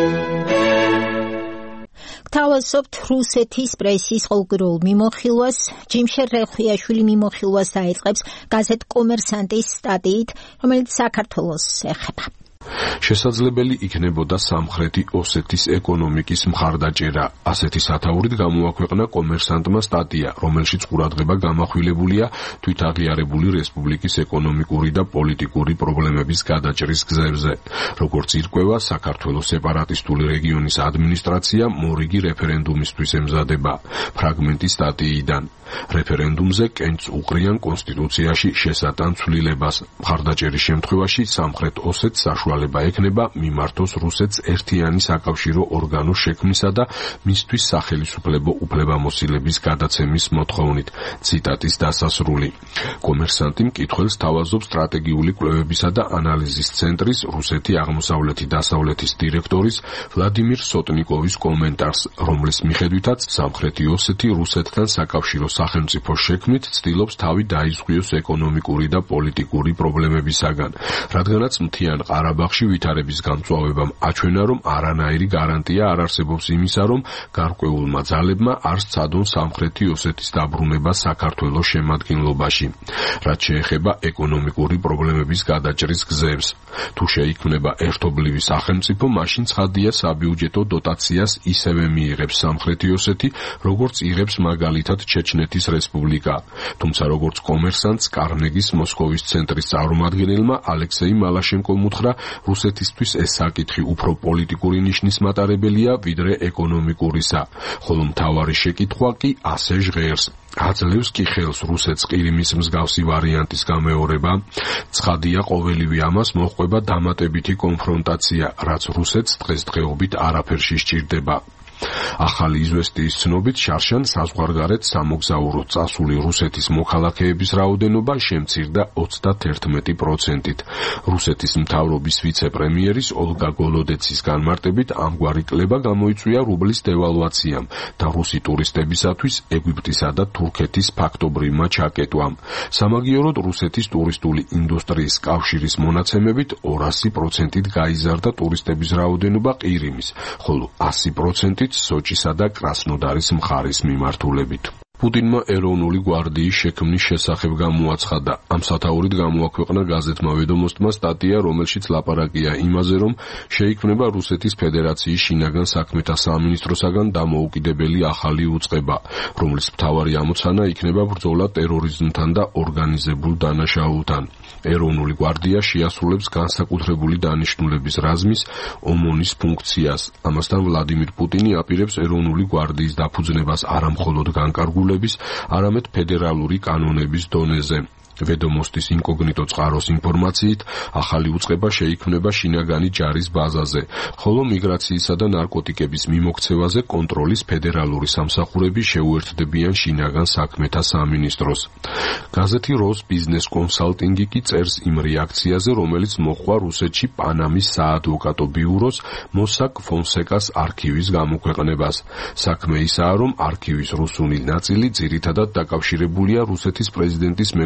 გთავაზობთ რუსეთის პრესის ყოველდღიურ მიმოხილვას. ჯიმშერ რეხუიაშვილი მიმოხილვას დაიწყებს გაზეთ კომერსანტის სტატიით, რომელიც საქართველოს ეხება. შესაძლებელი იქნებოდა სამხრეთი ოსეთის ეკონომიკის მხარდაჭერა. ასეთი სათაურით გამოაქვეყნა კომერსანტმა სტატია, რომელშიც ყურადღება გამახვილებულია თვითაღიარებული რესპუბლიკის ეკონომიკური და პოლიტიკური პრობლემების გადაჭრის გზებზე. როგორც ირკვევა, საქართველოს სეპარატისტული რეგიონის ადმინისტრაცია მორიგი რეფერენდუმისთვის ემზადება. ფრაგმენტი სტატიიდან. რეფერენდუმზე კენჭს უყრიან კონსტიტუციაში შესატან ცვლილებას. მხარდაჭერის შემთხვევაში სამხრეთ ოსეთს საშუალება ექნება მიმართოს რუსეთს ერთიანი საკავშირო ორგანოს შექმნისა და მისთვის სახელისუფლებო უფლებამოსილების გადაცემის მოთხოვნით. ციტატის დასასრული. კომერსანტი მკითხველს თავაზობს სტრატეგიული კვლევებისა და ანალიზის ცენტრის რუსეთი აღმოსავლეთი დასავლეთის დირექტორის ვლადიმირ სოტნიკოვის კომენტარს, რომლის მიხედვითაც სამხრეთი ოსეთი რუსეთთან საკავშირო სახელმწიფო შექმნით ცდილობს თავი დაიზღვიოს ეკონომიკური და პოლიტიკური პრობლემებისაგან, რადგანაც მთიან ყარაბაღში ვითარების გამწვავებამ აჩვენა, რომ არანაირი გარანტია არ არსებობს იმისა, რომ გარკვეულმა ძალებმა არ სცადონ სამხრეთი ოსეთის დაბრუნება საქართველოს შემადგენლობაში. რაც შეეხება ეკონომიკური პრობლემების გადაჭრის გზებს. თუ შეიქმნება ერთობლივი სახელმწიფო, მაშინ ცხადია საბიუჯეტო დოტაციას ისევე მიიღებს სამხრეთი ოსეთი, როგორც იღებს მაგალითად ჩეჩნეთის რესპუბლიკა. თუმცა როგორც კომერსანტს კარნეგის მოსკოვის ცენტრის წარმომადგენელმა ალექსეი მალაშენკომ უთხრა, რუსეთისთვის ეს საკითხი უფრო პოლიტიკური ნიშნის მატარებელია, ვიდრე ეკონომიკურისა, ხოლო მთავარი შეკითხვა კი ასე ჟღერს. აძლევს კი ხელს რუსეთს ყირიმის მსგავსი ვარიანტის გამეორება? ცხადია, ყოველივე ამას მოჰყვება დამატებითი კონფრონტაცია, რაც რუსეთს დღესდღეობით არაფერში სჭირდება. ახალი იზვესტიის ცნობით შარშან საზღვარგარეთ სამოგზაუროდ წასული რუსეთის მოქალაქეების რაოდენობა შემცირდა ოცდაათი პროცენტით. რუსეთის მთავრობის ვიცე-პრემიერის ოლგა გოლოდეცის განმარტებით ამგვარი კლება გამოიწვია რუბლის დევალვაციამ და რუსი ტურისტებისათვის ეგვიპტისა და თურქეთის ფაქტობრივმა ჩაკეტვამ. სამაგიეროდ რუსეთის ტურისტული ინდუსტრიის კავშირის მონაცემებით ორასი პროცენტით გაიზარდა ტურისტების რაოდენობა ყირიმის, ხოლო ასი პროცენტით სოჭისა და კრასნოდარის მხარის მიმართულებით. პუტინმა ეროვნული გვარდიის შექმნის შესახებ გამოაცხადა. ამ სათაურით გამოაქვეყნა გაზეთმა ვედომოსტმა სტატია, რომელშიც ლაპარაკია იმაზე, რომ შეიქმნება რუსეთის ფედერაციის შინაგან საქმეთა სამინისტროსაგან დამოუკიდებელი ახალი უწყება, რომლის მთავარი ამოცანა იქნება ბრძოლა ტერორიზმთან და ორგანიზებულ დანაშაულთან. ეროვნული გვარდია შეასრულებს განსაკუთრებული დანიშნულების რაზმის ომონის ფუნქციას. ამასთან ვლადიმირ პუტინი აპირებს ეროვნული გვარდიის დაფუძნებას არამხოლოდ განკარგულების, არამედ ფედერალური კანონების დონეზე. ვედომოსტის ინკოგნიტო წყაროს ინფორმაციით, ახალი უწყება შეიქმნება შინაგანი ჯარის ბაზაზე, ხოლო მიგრაციისა და ნარკოტიკების მიმოქცევაზე კონტროლის ფედერალური სამსახურები შეუერთდებიან შინაგან საქმეთა სამინისტროს. გაზეთი როს ბიზნეს კონსალტინგი კი წერს იმ რეაქციაზე, რომელიც მოჰყვა რუსეთში პანამის საადვოკატო ბიუროს მოსაკ ფონსეკას არქივის გამოქვეყნებას. საქმე ისაა, რომ არქივის რუსული ნაწილი ძირითადად დაკავშირებულია რუსეთის პრეზიდენტის მეგობრების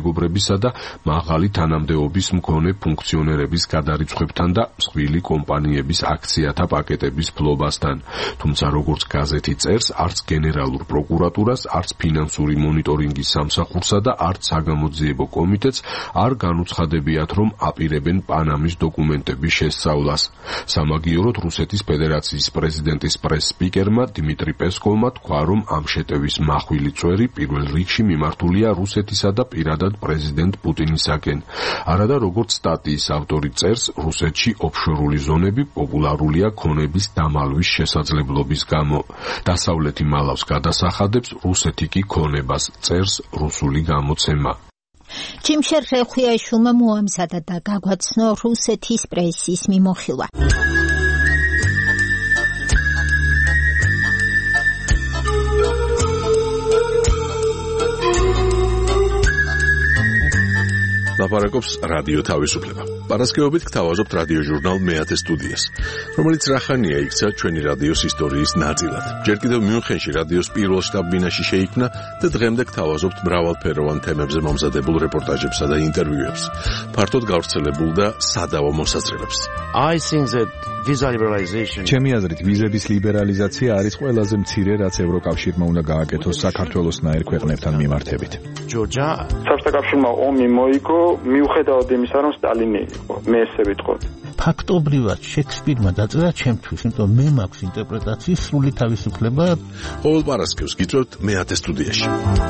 რუსეთისა და მაღალი თანამდებობის მქონე ფუნქციონერების გადარიცხვებთან და მსხვილი კომპანიების აქციათა პაკეტების ფლობასთან. თუმცა როგორც გაზეთი წერს, არც გენერალურ პროკურატურას, არც ფინანსური მონიტორინგის სამსახურსა და არც საგამოძიებო კომიტეტს არ განუცხადებიათ, რომ აპირებენ პანამის დოკუმენტების შესწავლას. სამაგიეროდ რუსეთის ფედერაციის პრეზიდენტის პრეს-სპიკერმა დიმიტრი პესკოვმა თქვა, რომ ამ შეტევის მახვილი წვერი პირველ რიგში მიმართულია რუსეთისა და პირადად პრეზიდენტ პუტინისაკენ. არადა როგორც სტატიის ავტორი წერს, რუსეთში ოფშორული ზონები პოპულარულია ქონების დამალვის შესაძლებლობის გამო. დასავლეთი მალავს გადასახადებს, რუსეთი კი ქონებას, წერს რუსული გამოცემა. ჩიმშერ რეხვიაშვილმა მოამზადა და გაგვაცნო რუსეთის პრესის მიმოხილვა. ლაპარაკობს რადიო თავისუფლება. პარასკევობით გთავაზობთ რადიო ჟურნალ მეათე სტუდიას, რომელიც რახანია იქცა ჩვენი რადიოს ისტორიის ნაწილად. ჯერ კიდევ მიუნხენში რადიოს პირველ შტაბ-ბინაში შეიქმნა და დღემდე გთავაზობთ მრავალფეროვან თემებზე მომზადებულ რეპორტაჟებსა და ინტერვიუებს, ფართოდ გავრცელებულ და სადავო მოსაზრებებს. I think that visa liberalization ჩემი აზრით ვიზების ლიბერალიზაცია არის ყველაზე მცირე, რაც ევროკავშირმა უნდა გააკეთოს საქართველოსნაირ ქვეყნებთან მიმართებით. ჯორჯა საბჭოთა ომი მოიგო მიუხედავად იმისა, რომ სტალინი იყო, მე ესე ვიტყოდი. ფაქტობრივად შექსპირმა დაწერა ჩემთვის, იმიტომ მე მაქვს ინტერპრეტაციის სრული თავისუფლება. ყოველ პარასკევს გიწევთ მეათე სტუდიაში.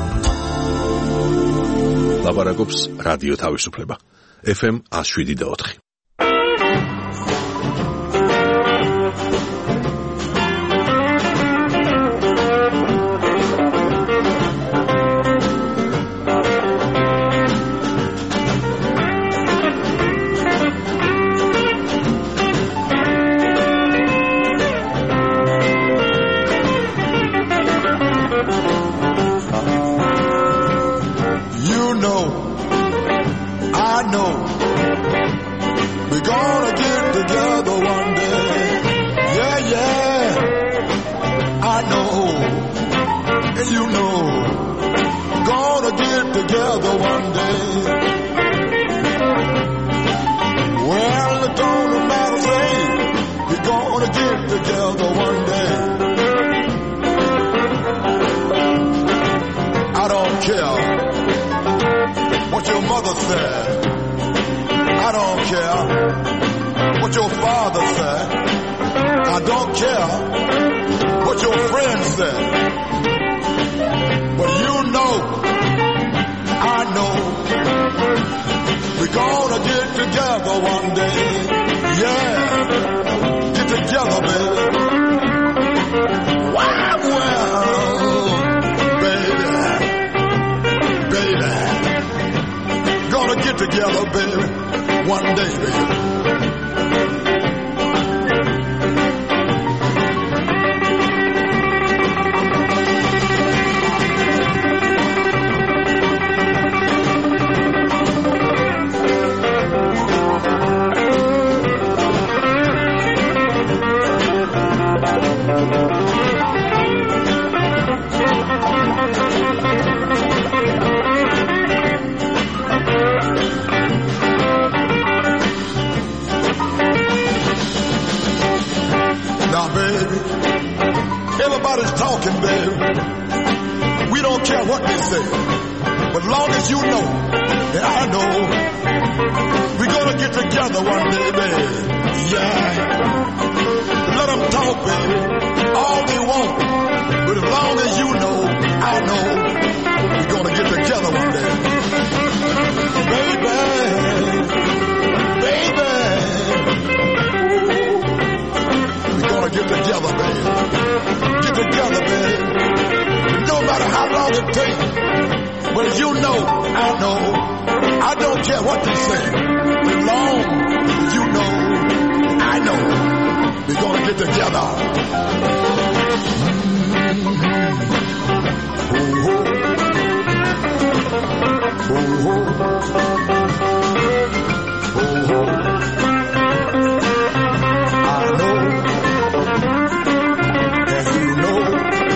ლაპარაკობს რადიო თავისუფლება. ეფ ემ one oh seven point four.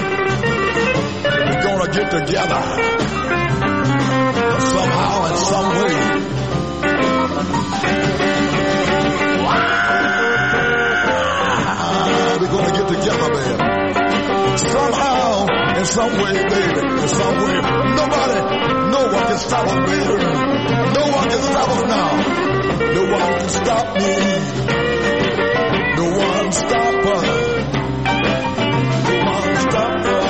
Together somehow and some my man. Somehow, in some way, baby, in some way, nobody, no one can stop us, baby. No one can stop us now. No one can stop me. No one stop us. No one stop us.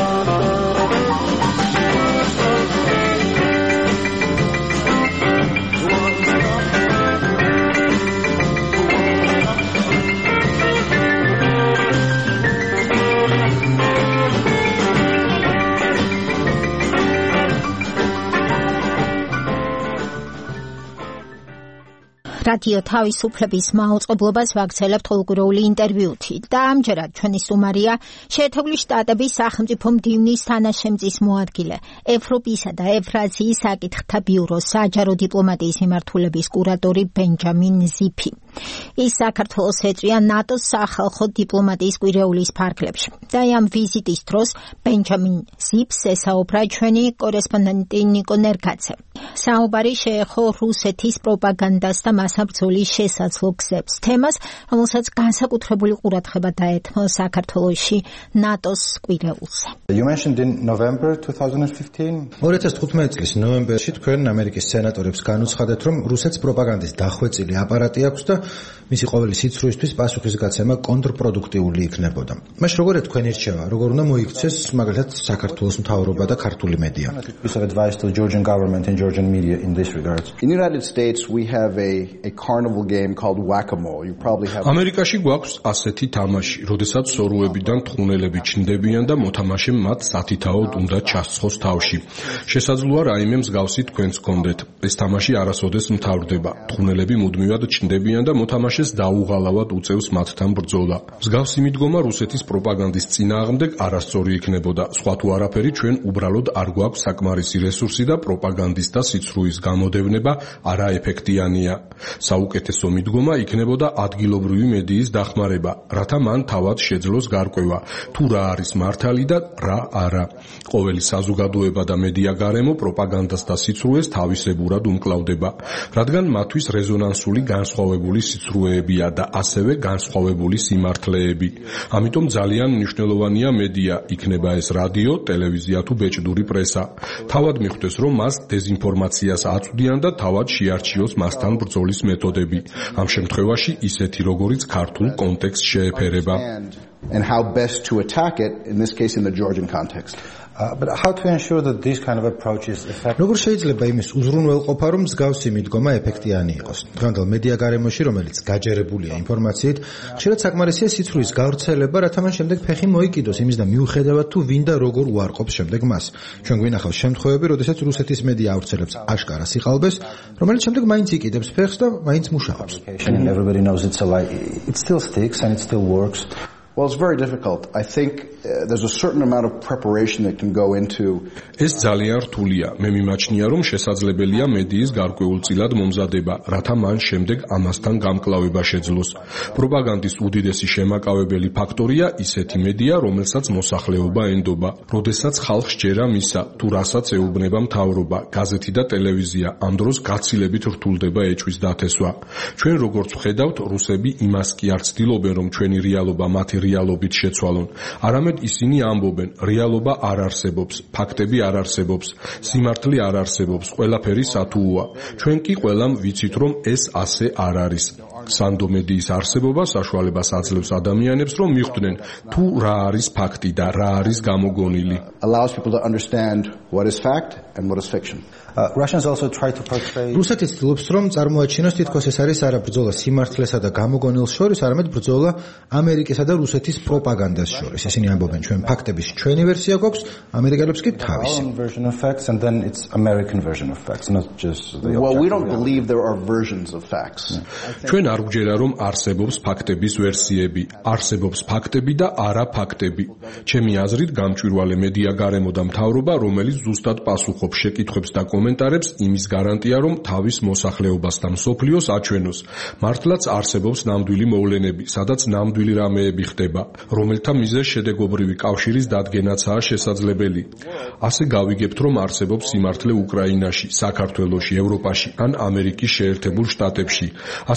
რადიო თავისუფლების მაუწყებლობას ვაგრძელებთ ყოველკვირეული ინტერვიუთი და ამჯერად ჩვენი სტუმარია შეერთებული შტატების სახელმწიფო მდივნის თანაშემწის მოადგილე, ევროპისა და ევრაზიის საკითხთა ბიუროს საჯარო დიპლომატიის მიმართულების კურატორი ბენჯამინ ზიფი. ის საქართველოს ეწვია ნატოს სახალხო დიპლომატიის კვირეულის ფარგლებში და ამ ვიზიტის დროს ბენჯამინ ზიფს ესაუბრა ჩვენი კორესპონდენტი ნიკო ნერგაძე. საუბარი შეეხო რუსეთის პროპაგანდას და მასაბრძოლის შესაძლო გზებს, თემას, რომელსაც განსაკუთრებული ყურადღება დაეთმო საქართველოში ნატოს კვირეულზე. You mentioned in November twenty fifteen. ორი ათას თხუთმეტი წლის ნოემბერში თქვენ ამერიკის სენატორებს განუცხადეთ, რომ რუსეთს პროპაგანდის დახვეწილი აპარატი აქვს და მისი ყოველი სიცრუისთვის პასუხისგაცემა კონტრპროდუქტიული იქნებოდა. მაშინ როგორ თქვენი რჩევა, როგორ უნდა მოიქცეს მაგალითად საქართველოს მთავრობა და ქართული მედია? Piece of advice to the Georgian government and Georgian media in this regard. In the United States we have a a carnival game called whack-a-mole. You probably have ამერიკაში გვაქვს ასეთი თამაში, როდესაც სორუებიდან თხუნელები ჩნდებიან და მოთამაშემ მათ სათითაოდ უნდა ჩასცხოს თავში. შესაძლოა რაიმე მსგავსი თქვენს გქონდეთ. ეს თამაში არასოდეს მთავრდება. თხუნელები მუდმივად ჩნდებიან და მოთამაშეს დაუღალავად უწევს მათთან ბრძოლა. მსგავსი მიდგომა რუსეთის პროპაგანდის წინააღმდეგ არასწორი იქნებოდა. სხვა თუ არაფერი, ჩვენ უბრალოდ არ გვაქვს საკმარისი რესურსი და პროპაგანდის და სიცრუის გამოდევნება არაეფექტიანია. საუკეთესო მიდგომა იქნებოდა ადგილობრივი მედიის დახმარება, რათა მან თავად შეძლოს გარკვევა, თუ რა არის მართალი და რა არა. ყოველი საზოგადოება და მედია გარემო პროპაგანდას და სიცრუეს თავისებურად უმკლავდება, რადგან მათთვის რეზონანსული განსხვავებული სიცრუეებია და ასევე განსხვავებული სიმართლეები. ამიტომ ძალიან მნიშვნელოვანია მედია, იქნება ეს რადიო, ტელევიზია თუ ბეჭდური პრესა. თავად მიხვდეს, რომ მას დეზინფორმაციას აწვდიან და თავად შეარჩიოს მასთან ბრძოლის მეთოდები. ამ შემთხვევაში ისეთი, როგორიც ქართულ კონტექსტს შეეფერება. And how best to attack it, in this case in the Georgian context. Uh, but how to ensure that this kind of approach is effective? როგორ შეიძლება იმის უზრუნველყოფა, რომ მსგავსი მიდგომა ეფექტიანი იყოს? დღევანდელ მედია გარემოში, რომელიც გაჯერებულია ინფორმაციით, ხშირად საკმარისია სიცრუის გავრცელება, რათა მან შემდეგ ფეხი მოიკიდოს იმის და მიუხედავად თუ ვინ და როგორ უარყოფს შემდეგ მას. ჩვენ გვინახავს შემთხვევები, როდესაც რუსეთის მედია ავრცელებს აშკარა სიყალბეს, რომელიც შემდეგ მაინც იკიდებს ფეხს და მაინც მუშაობს. And everybody knows it's a lie. It still sticks and it still works. Well, it's very difficult. I think uh, there's a certain amount of preparation that can go into. ეს ძალიან რთულია. მე მიმაჩნია, რომ შესაძლებელია მედიის გარკვეულწილად მომზადება, რათა მან შემდეგ ამასთან გამკლავება შეძლოს. პროპაგანდის უდიდესი შემაკავებელი ფაქტორია ისეთი მედია, რომელსაც მოსახლეობა ენდობა. როდესაც ხალხს ჯერა მისა, თუ რასაც ეუბნება მთავრობა, გაზეთი და ტელევიზია, ამ დროს გაცილებით რთულდება ეჭვის დათესვა. ჩვენ როგორც ვხედავთ, რუსები იმას კი არ ცდილობენ, რომ ჩვენი რეალობა მათი რეალობით შეცვალონ. არამედ ისინი ამბობენ, რეალობა არ არსებობს, ფაქტები არ არსებობს, სიმართლე არ არსებობს, ყველაფერი სათუოა. ჩვენ კი ყველამ ვიცით, რომ ეს ასე არ არის. სანდო მედიის არსებობა საშუალებას აძლევს ადამიანებს, რომ მიხვდნენ, თუ რა არის ფაქტი და რა არის გამოგონილი. Allows people to understand what is fact and what is fiction. Uh, Russians also try to portray რუსეთი ცდილობს, რომ წარმოაჩინოს თითქოს ეს არის არა ბრძოლა სიმართლესა და გამოგონილს შორის, არამედ ბრძოლა ამერიკისა და რუსეთის პროპაგანდას შორის. ისინი ამბობენ, ჩვენ ფაქტების ჩვენი ვერსია გვაქვს, ამერიკელებს კი თავისი. version of facts and then it's American version of facts, not just the Well, we don't believe there are versions of facts. ჩვენ არ გვჯერა, რომ არსებობს ფაქტების ვერსიები, არსებობს ფაქტები და არა ფაქტები. ჩემი აზრით, გამჭვირვალე მედია გარემო და მთავრობა, რომელიც ზუსტად პასუხობს შეკითხვებს და კომენტარებს, იმის გარანტია, რომ თავის მოსახლეობას და მსოფლიოს აჩვენოს. მართლაც არსებობს ნამდვილი მოვლენები, სადაც ნამდვილი რამეები ხდება, რომელთა მიზეზ შედეგობრივი კავშირის დადგენაცაა შესაძლებელი. ასე გავიგებთ, რომ არსებობს სიმართლე უკრაინაში, საქართველოში, ევროპაში ან ამერიკის შეერთებულ შტატებში. ასევე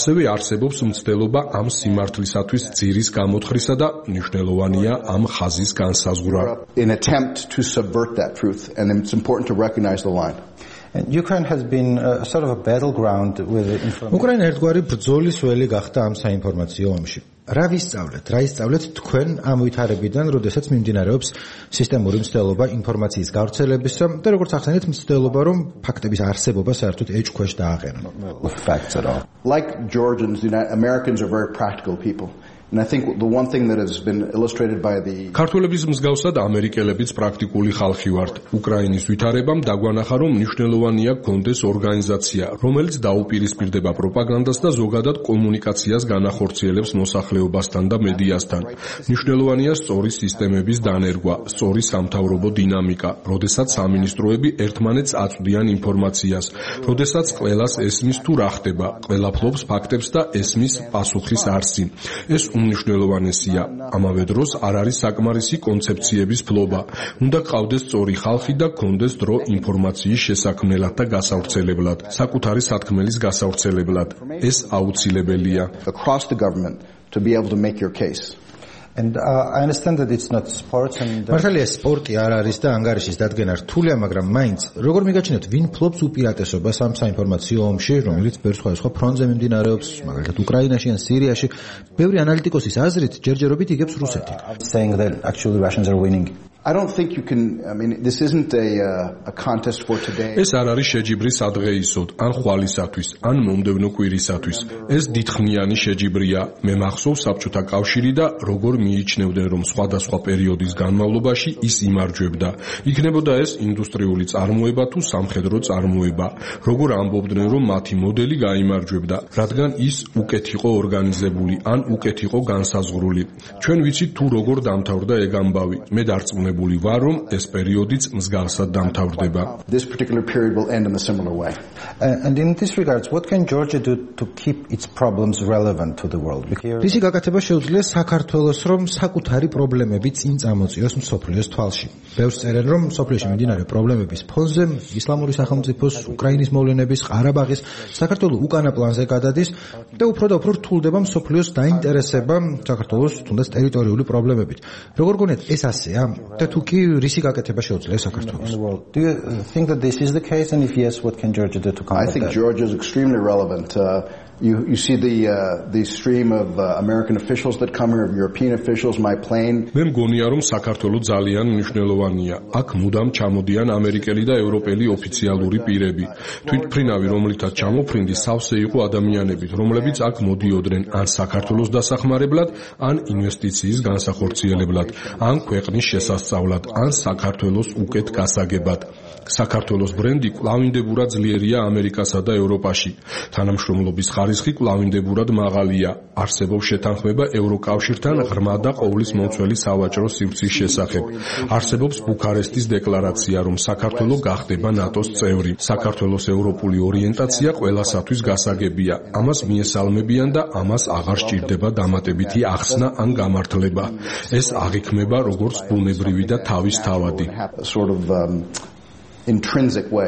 არსებობს მცდელობა ამ სიმართლისათვის ძირის გამოთხრისა და მნიშვნელოვანია ამ ხაზის განსაზღვრა. In attempt to subvert that truth, and it's important to recognize the line. And Ukraine has been a sort of a battleground with information. Ukraine ერთგვარი ბრძოლის ველი გახდა ამ საინფორმაციო ომში. რა ვისწავლეთ? რა ისწავლეთ თქვენ ამ ვითარებიდან, როდესაც მიმდინარეობს სისტემური მცდელობა ინფორმაციის გავრცელებისა და როგორც ახსენეთ, მცდელობა რომ ფაქტების არსებობა საერთოდ ეჭქვეშ დააყენონ. Facts at all. Like Georgians, the Americans are very practical people. And I think the one thing that has been illustrated by the ქართველების მსგავსად ამერიკელებიც პრაქტიკული ხალხი ვართ. უკრაინის ვითარებამ დაგვანახა, რომ მნიშვნელოვანია გქონდეს ორგანიზაცია, რომელიც დაუპირისპირდება პროპაგანდას და ზოგადად კომუნიკაციას განახორციელებს მოსახლეობასთან და მედიასთან. მნიშვნელოვანია სწორი სისტემების დანერგვა, სწორი სამთავრობო დინამიკა, როდესაც სამინისტროები ერთმანეთს აწვდიან ინფორმაციას, როდესაც ყველას ესმის თუ რა ხდება, ყველა ფლობს ფაქტებს და ესმის პასუხის არსი. ეს უმნიშვნელოვანესია. ამავე დროს არ არის საკმარისი კონცეფციების ფლობა. უნდა გყავდეს სწორი ხალხი და გქონდეს დრო ინფორმაციის შესაქმნელად და გასავრცელებლად, საკუთარი სათქმელის გასავრცელებლად. ეს აუცილებელია. Across the government to be able to make your case. And uh, I understand that it's not sports and მართალია სპორტი არ არის და ანგარიშის დადგენა რთულია, მაგრამ მაინც როგორ მიგაჩნიათ ვინ ფლობს უპირატესობას ამ საინფორმაციო ომში, რომელიც ბევრ სხვადასხვა ფრონტზე მიმდინარეობს, მაგალითად უკრაინაში ან სირიაში. ბევრი ანალიტიკოსის აზრით ჯერჯერობით იგებს რუსეთი. Saying that actually Russians are winning. I don't think you can, I mean, this isn't a, uh, a contest for today. ეს არ არის შეჯიბრი სადღეისოდ, ან ხვალისათვის, ან მომდევნო კვირისათვის. ეს დიდხნიანი შეჯიბრია. მე მახსოვს საბჭოთა კავშირი და როგორ მიიჩნევდნენ, რომ სხვადასხვა პერიოდის განმავლობაში ის იმარჯვებდა. იქნებოდა ეს ინდუსტრიული წარმოება თუ სამხედრო წარმოება. როგორ ამბობდნენ, რომ მათი მოდელი გაიმარჯვებდა, რადგან ის უკეთ იყო ორგანიზებული, ან უკეთ იყო განსაზღვრული. ჩვენ ვიცით თუ როგორ დამთავრდა ეგ ამბავი. მე დარწმუნებული ვარ, რომ ეს პერიოდიც მსგავსად დამთავრდება. This particular period will end in a similar way. Uh, and in this regards, what can Georgia do to keep its problems relevant to the world? Ისი გაკეთება შეუძლია საქართველოს, რომ საკუთარი პრობლემები წინ წამოწიოს მსოფლიოს თვალში. ბევრს წერენ, რომ მსოფლიოში მიმდინარე პრობლემების ფონზე ისლამური სახელმწიფოს, უკრაინის მოვლენების, ყარაბაღის, საქართველოს უკანა პლანზე გადადის და უფრო და უფრო რთულდება მსოფლიოს დაინტერესება საქართველოს თუნდაც ტერიტორიული პრობლემებით. როგორ გონიათ ეს ასეა? და თუ კი რისი გაკეთება შეუძლია საქართველოს? Do you think that this is the case, and if yes, what can Georgia do to combat that? I think Georgia is extremely relevant. Uh, You, you see the, uh, the stream of uh, American officials that come here, of European officials, my plane. მე მგონია, რომ საქართველო ძალიან მნიშვნელოვანია. აქ მუდამ ჩამოდიან ამერიკელი და ევროპელი ოფიციალური პირები. თვითმფრინავი, რომლითაც ჩამოფრინდი, სავსე იყო ადამიანებით, რომლებიც აქ მოდიოდნენ ან საქართველოს დასახმარებლად, ან ინვესტიციის განსახორციელებლად, ან ქვეყნის შესასწავლად, ან საქართველოს უკეთ გასაგებად. საქართველოს ბრენდი კვლავინდებურად ძლიერია ამერიკასა და ევროპაში. თანამშრომლობის ხარისხი კვლავინდებურად მაღალია. არსებობს შეთანხმება ევროკავშირთან ღრმა და ყოვლის მომცველი სავაჭრო სივრცის შესახებ. არსებობს ბუქარესტის დეკლარაცია, რომ საქართველო გახდება ნატოს წევრი. საქართველოს ევროპული ორიენტაცია ყველასათვის გასაგებია. ამას მიესალმებიან და ამას აღარ სჭირდება დამატებითი ახსნა ან გამართლება. ეს აღიქმება როგორც ბუნებრივი და თავისთავადი. Sort of um, intrinsic way.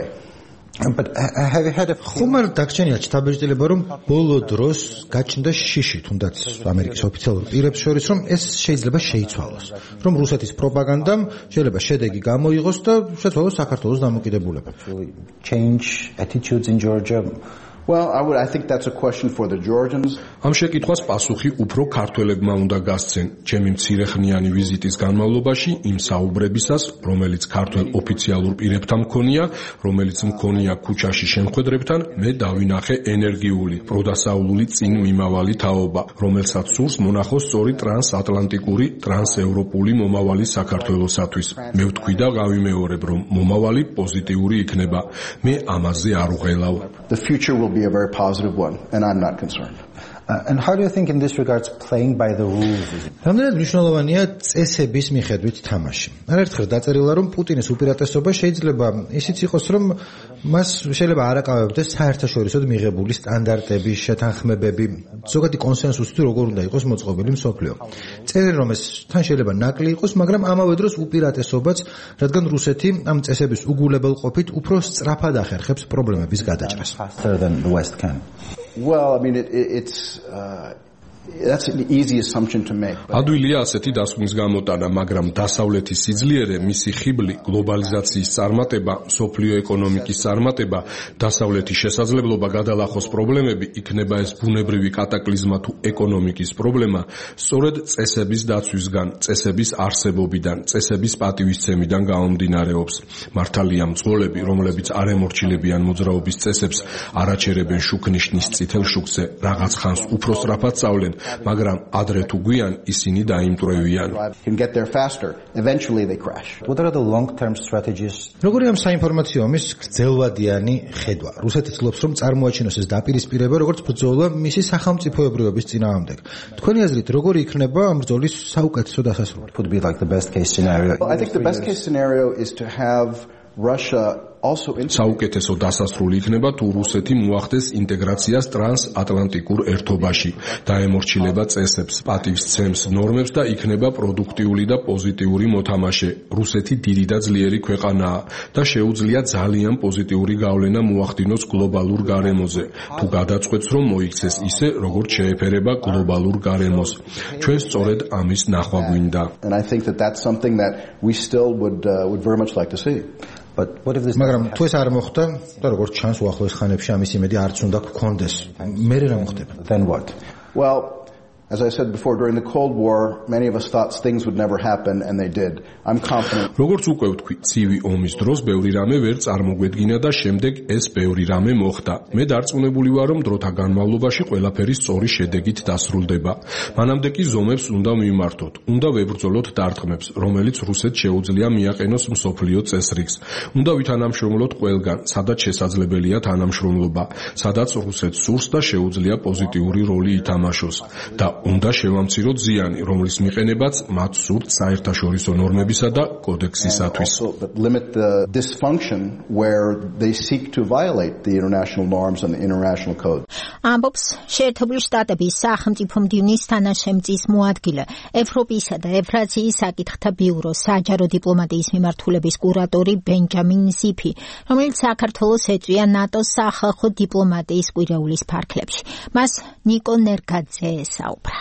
But have you had a ხუმარ დაგჭენიათ შთაბეჭდილება, რომ ბოლო დროს გაჩნდა შიში თუნდაც ამერიკის ოფიციალურ პირებს შორის, რომ ეს შეიძლება შეიცვალოს, რომ რუსეთის პროპაგანდამ შეიძლება შედეგი გამოიღოს და შეცვალოს საქართველოს დამოკიდებულება. Change attitudes in Georgia. Well, I would I think that's a question for the Georgians. ამ შეკითხვას პასუხი უფრო ქართველებმა უნდა გასცენ. ჩემი მცირეხნიანი ვიზიტის განმავლობაში იმ საუბრებისას, რომელიც ქართველ ოფიციალურ პირებთან მქონია, რომელიც მქონია ქუჩაში შემხედრებთან, მე დავინახე ენერგიული, პროდასავლური წინ მიმავალი თაობა, რომელსაც სურს მონახოს სწორი ტრანსატლანტიკური, ტრანსევროპული მომავალი საქართველოსათვის. მე ვთქვი და გავიმეორებ, რომ მომავალი პოზიტიური იქნება. მე ამაზე არ ვღელავ. The future will be a very positive one, and I'm not concerned. Uh, and how do you think in this regards playing by the rules is? რამდენად მნიშვნელოვანია წესების მიხედვით თამაში. არაერთხელ დაწერილა, რომ პუტინის უპირატესობა შეიძლება ისიც იყოს, რომ მას შეიძლება არაკავებდეს საერთაშორისოდ მიღებული სტანდარტები, შეთანხმებები, ზოგადი კონსენსუსი თუ როგორ უნდა იყოს მოწყობილი მსოფლიო. წერენ, რომ ეს თან შეიძლება ნაკლი იყოს, მაგრამ ამავე დროს უპირატესობაც, რადგან რუსეთი ამ წესების უგულებელყოფით უფრო სწრაფად ახერხებს პრობლემების გადაჭრას. Faster than the West can. Well, I mean, it, it, it's uh, that's an easy assumption to make. ადვილია ასეთი დასკვნის გამოტანა, მაგრამ დასავლეთის სიძლიერე, მისი ხიბლი, გლობალიზაციის წარმატება, სოფლიო ეკონომიკის წარმატება, დასავლეთის შესაძლებლობა გადალახოს პრობლემები, იქნება ეს ბუნებრივი კატაკლიზმა თუ ეკონომიკის პრობლემა, სწორედ წესების დაცვისგან, წესების არსებობიდან, წესების პატივისცემიდან გამომდინარეობს. მართალია მძღოლები, რომლებიც არ ემორჩილებიან მოძრაობის წესებს, არაჩერებენ შუქნიშნის წითელ შუქზე, რაღაც ხანს უფრო სწრაფად სწავლენ, მაგრამ ადრე თუ გვიან ისინი დაიმტვრევიან. What are the long-term strategies? როგორია ამ საინფორმაციო ომის გრძელვადიანი ხედვა? რუსეთი ცდილობს რომ წარმოაჩინოს ეს დაპირისპირება როგორც ბრძოლა მისი სახელმწიფოებრიობის წინააღმდეგ. თქვენი აზრით, როგორი იქნება ამ ბრძოლის საუკეთესო დასასრული? Would be like the best case scenario. Well, I think the best case scenario is to have Russia საუკეთესო დასასრული იქნება თუ რუსეთი მოახდენს ინტეგრაციას ტრანსატლანტიკურ ერთობაში, დაემორჩილება წესებს, პატივისცემს ნორმებს და იქნება პროდუქტიული და პოზიტიური მოთამაშე. რუსეთი დიდი და ძლიერი ქვეყანაა და შეუძლია ძალიან პოზიტიური გავლენა მოახდინოს გლობალურ გარემოზე, თუ გადაწყვეტს რომ მოიქცეს ისე, როგორც შეეფერება გლობალურ გარემოს. ჩვენ სწორედ ამის ნახვა გვინდა. And I think that that's something that we still would uh, would very much like to see. But what if this მაგრამ თუ ეს არ მოხდა და როგორც ჩანს უახლოეს ხანებში ამის იმედი არც უნდა გქონდეს, მე რა მოხდება? Then what? Well, as I said before, during the Cold War, many of us thought things would never happen, and they did. I'm confident. როგორც უკვე ვთქვი, ცივი ომის დროს ბევრი რამე ვერ წარმოგვედგინა და შემდეგ ეს ბევრი რამე მოხდა. მე დარწმუნებული ვარ, რომ დროთა განმავლობაში ყველაფერი სწორი შედეგით დასრულდება. მანამდე კი ზომებს უნდა მიმართოთ, უნდა ვებრძოლოთ დარტყმებს, რომელიც რუსეთს შეუძლია მიაყენოს მსოფლიო წესრიგს. უნდა ვითანამშრომლოთ ყველგან, სადაც შესაძლებელია თანამშრომლობა, სადაც რუსეთს სურს და შეუძლია პოზიტიური როლი ითამაშოს. და უნდა შევამციროთ ზიანი, რომლის მიყენებაც მათ სურთ საერთაშორისო ნორმებისა და კოდექსისათვის. Limit the dysfunction where they seek to violate the international norms and the international code. ამბობს შეერთებული შტატების სახელმწიფო მდივნის თანაშემწის მოადგილე, ევროპისა და ევრაზიის საკითხთა ბიუროს საჯარო დიპლომატიის მიმართულების კურატორი ბენჯამინ ზიფი, რომელიც საქართველოს ეწვია ნატოს სახალხო დიპლომატიის კვირეულის ფარგლებში. მას ნიკო ნერგაძე საუბრა.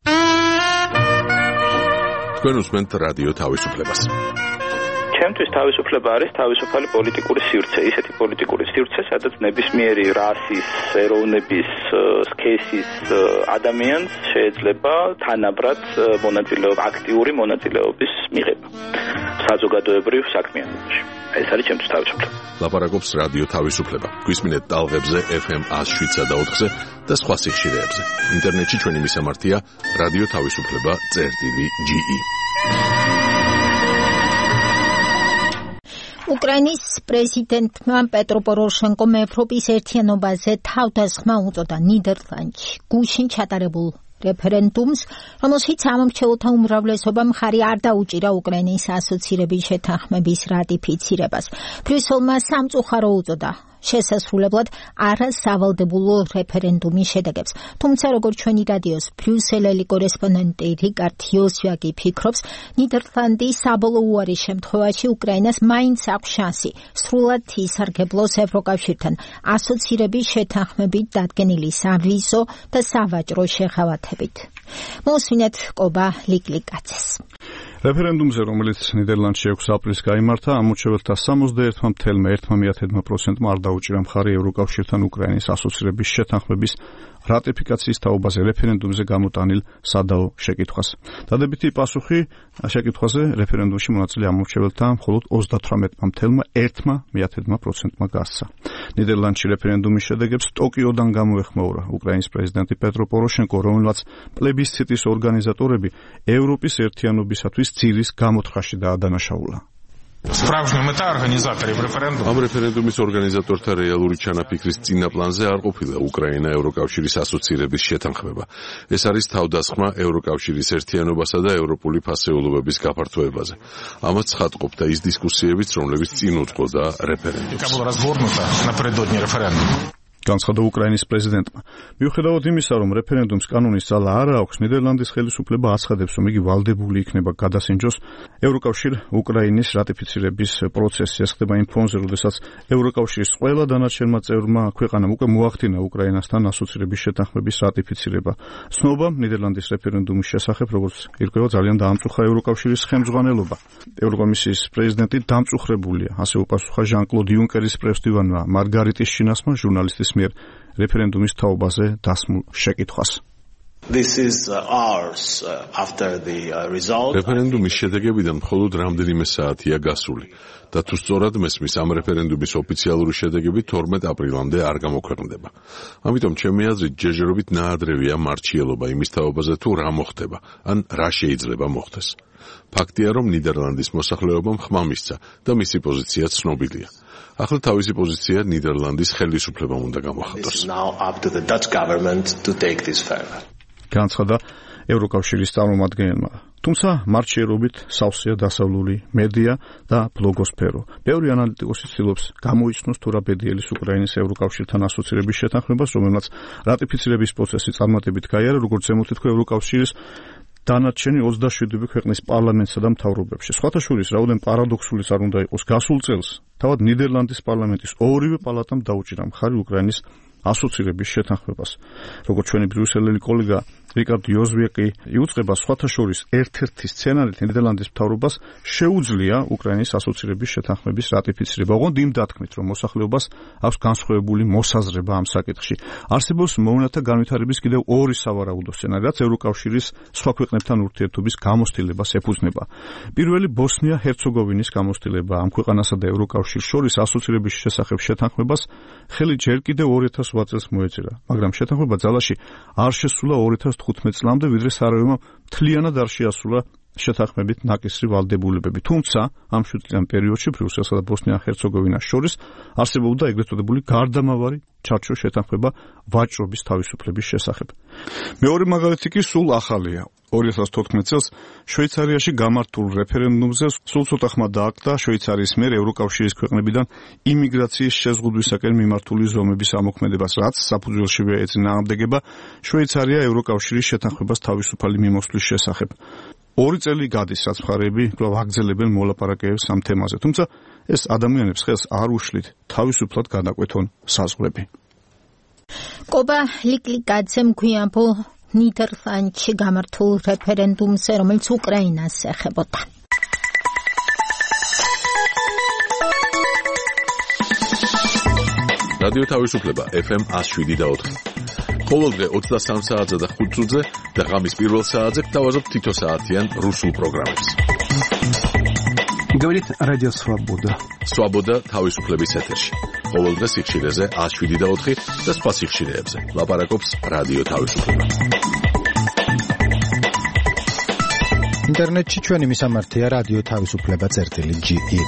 თქვენ უსმენთ რადიო თავისუფლებას. ჩემთვის თავისუფლება არის თავისუფალი პოლიტიკური სივრცე, ისეთი პოლიტიკური სივრცე, სადაც ნებისმიერი რასის, ეროვნების, სქესის ადამიანს შეიძლება თანაბრად მონაწილეობა, აქტიური მონაწილეობის მიღება საზოგადოებრივ საქმიანობაში. ეს არის ჩემთვის თავისუფლება. ლაპარაკობს რადიო თავისუფლება. გვისმინეთ ტალღებზე ეფ ემ ათს შვიდსა და ოთხზე და სხვა სიხშირეებზე. ინტერნეტში ჩვენი მისამართია რადიო თავისუფლება წერტილი ჯი ი. უკრაინის პრეზიდენტმა პეტრო პოროშენკომ ევროპის ერთიანობაზე თავდასხმა უწოდა ნიდერლანდში გუშინ ჩატარებულ რეფერენდუმს, რომელშიც ამომრჩეველთა უმრავლესობა მხარი არ დაუჭირა უკრაინის ასოცირების შეთანხმების რატიფიცირებას. ბრიუსელმა სამწუხარო უწოდა შესასრულებლად არასავალდებულო რეფერენდუმის შედეგებს. თუმცა, როგორც ჩვენი რადიოს ბრიუსელელი კორესპონდენტი რიკარდ იოსვაკი ფიქრობს, ნიდერლანდის საბოლოო უარის შემთხვევაში უკრაინას მაინც აქვს შანსი სრულად ისარგებლოს ევროკავშირთან ასოცირების შეთანხმებით დადგენილი სავიზო და სავაჭრო შეღავათებით. მოსვინეთ კობა ლიკლიკაცეს. რეფერენდუმზე, რომელიც ნიდერლანდში ექვსი აპრილს გაიმართა, ამორჩეველთა სამოცდაერთი ფაصله ერთი პროცენტმა არ დაუჭირა მხარი ევროკავშირთან უკრაინის ასოცირების შეთანხმების რატიფიკაციის თაობაზე რეფერენდუმზე გამოტანილ სადაო შეკითხვას. დადებითი პასუხი შეკითხვაზე რეფერენდუმში მონაწილე ამორჩეველთა მხოლოდ ოცდათვრამეტი ფაصله ერთი პროცენტმა გასცა. ნიდერლანდში რეფერენდუმის შედეგებს ტოკიოდან გამოეხმაურა უკრაინის პრეზიდენტი პეტრო პოროშენკო, რომელმაც პლებისციტის ორგანიზატორები ევროპის ერთიანობისათვის ძირის გამოთხრაში დაადანაშაულა. სპრავჟნია მეტა ორგანიზატორი რეფერენდუმ. ამ რეფერენდუმის ორგანიზატორთა რეალური ჩანაფიქრის წინა პლანზე არ ყოფილა უკრაინა ევროკავშირის ასოცირების შეთანხმება. ეს არის თავდასხმა ევროკავშირის ერთიანობასა და ევროპული ფასეულობების გაფართოებაზე. ამაც ცხადყოფდა ის დისკუსიებიც, რომლებიც წინ უძღოდა რეფერენდუმს. განცხადა უკრაინის პრეზიდენტმა. მიუხედავად იმისა, რომ რეფერენდუმს კანონის ძალა არ აქვს, ნიდერლანდის ხელისუფლება აცხადებს, რომ იგი ვალდებული იქნება გადასინჯოს ევროკავშირ უკრაინის რატიფიცირების პროცესს. ეს ხდება იმ ფონზე, როდესაც ევროკავშირის ყველა დანარჩენმა წევრმა ქვეყანამ უკვე მოახდინა უკრაინასთან ასოცირების შეთანხმების რატიფიცირება. ცნობამ ნიდერლანდის რეფერენდუმის შესახებ, როგორც ირკვევა, ძალიან დაამწუხა ევროკავშირის ხელმძღვანელობა. ევროკომისიის პრეზიდენტი დამწუხრებულია, ასე უპასუხა ჟან-კლოდ იუნკერის პრესდივანმა მარგარიტის შინასმა ჟურნალისტის მიერ რეფერენდუმის თაობაზე დასმულ შეკითხვას. This is uh, ours uh, after the uh, result. რეფერენდუმის შედეგებიდან მხოლოდ რამდენიმე საათია გასული და თუ სწორად მესმის ამ რეფერენდუმის ოფიციალური შედეგები თორმეტ აპრილამდე არ გამოქვეყნდება. ამიტომ ჩემი აზრით ჯერჯერობით ნაადრევია მარჩიელობა იმის თაობაზე თუ რა მოხდება, ან რა შეიძლება მოხდეს. ფაქტია, რომ ნიდერლანდის მოსახლეობამ ხმა მისცა და მისი პოზიცია ცნობილია. ახლა თავისი პოზიცია ნიდერლანდის ხელისუფლებამ უნდა გამოხატოს. განცხადა ევროკავშირის წარმომადგენელმა. თუმცა მარჩიერობით სავსეა დასავლური მედია და ბლოგოსფერო. ბევრი ანალიტიკოსი ცდილობს გამოიცნოს თუ რა ბედიელის უკრაინის ევროკავშირთან ასოცირების შეთანხმებას, რომელმაც რატიფიცირების პროცესი წარმატებით გაიარა, როგორც ზემოთ თქვა ევროკავშირის დანარჩენი ოცდაშვიდი ქვეყნის პარლამენტსა და მთავრობებში. სხვათა შორის, რაოდენ პარადოქსულიც არ უნდა იყოს, გასულ წელს თავად ნიდერლანდის პარლამენტის ორივე პალატამ დაუჭირა მხარი უკრაინის ასოცირების შეთანხმებას. როგორც ჩვენი ბრიუსელელი კოლეგა რიკარდ იოზვიაკი იუწყება, სხვათა შორის ერთ-ერთი სცენარით ნიდერლანდის მთავრობას შეუძლია უკრაინის ასოცირების შეთანხმების რატიფიცირება. ოღონდ იმ დათქმით, რომ მოსახლეობას აქვს განსხვავებული მოსაზრება ამ საკითხში. არსებობს მოუნათა განვითარების კიდევ ორი სავარაუდო სცენარი, რაც ევროკავშირის სხვა ქვეყნებთან ურთიერთობის გამოცდილებას ეფუძნება. პირველი ბოსნია-ჰერცეგოვინის გამოცდილება ამ ქვეყანასა და ევროკავშირს შორის ასოცირების შესახებ შეთანხმებას ხელი ჯერ კიდევ ორი ათას ოთხ წელს მოეწერა, მაგრამ შეთანხმება ძალაში არ შესულა ორი ათას თხუთმეტ წლამდე, ვიდრე სარაევმა მთლიანად არ შეასრულა შეთანხმებით ნაკისრი ვალდებულებები. თუმცა ამ შვიდ წლიან პერიოდში ბრიუსელსა და ბოსნია-ჰერცეგოვინას შორის არსებობდა ეგრეთ წოდებული გარდამავალი ჩარჩო შეთანხმება ვაჭრობის თავისუფლების შესახებ. მეორე მაგალითი კი სულ ახალია. ორი ათას თოთხმეტ წელს შვეიცარიაში გამართულ რეფერენდუმზე სულ ცოტა ხმა დააგდა შვეიცარიის მიერ ევროკავშირის ქვეყნებიდან იმიგრაციის შეზღუდვისაკენ მიმართული ზომების ამოქმედებას, რაც საფუძველშივე ეწინააღმდეგება შვეიცარია ევროკავშირის შეთანხმებას თავისუფალი მიმოსვლის შესახებ. ორი წელი გადის, რაც მხარეები კვლავ აგრძელებენ მოლაპარაკებებს ამ თემაზე, თუმცა ეს ადამიანებს ხელს არ უშლით თავისუფლად გადაკვეთონ საზღვრები. კობა ლიკლიკაძემ გვიანბო ნიდერლანდში გამართულ რეფერენდუმზე, რომელიც უკრაინას ეხებოდა. რადიო თავისუფლება ეფ ემ one oh seven და ოთხი. ყოველდღე ოცდასამ საათზე და ხუთ წუთზე და ღამის პირველ საათზე გთავაზობთ თითო საათიან რუსულ პროგრამებს. Говорит Радио Свобода. Свобода თავისუფლების ეთერში. ყოველდღე სიხშირეზე one oh seven და ოთხი და სხვა სიხშირეებზე. ლაპარაკობს რადიო თავისუფლება. ინტერნეტში ჩვენი მისამართია რადიო თავისუფლება წერტილი ჯი ი.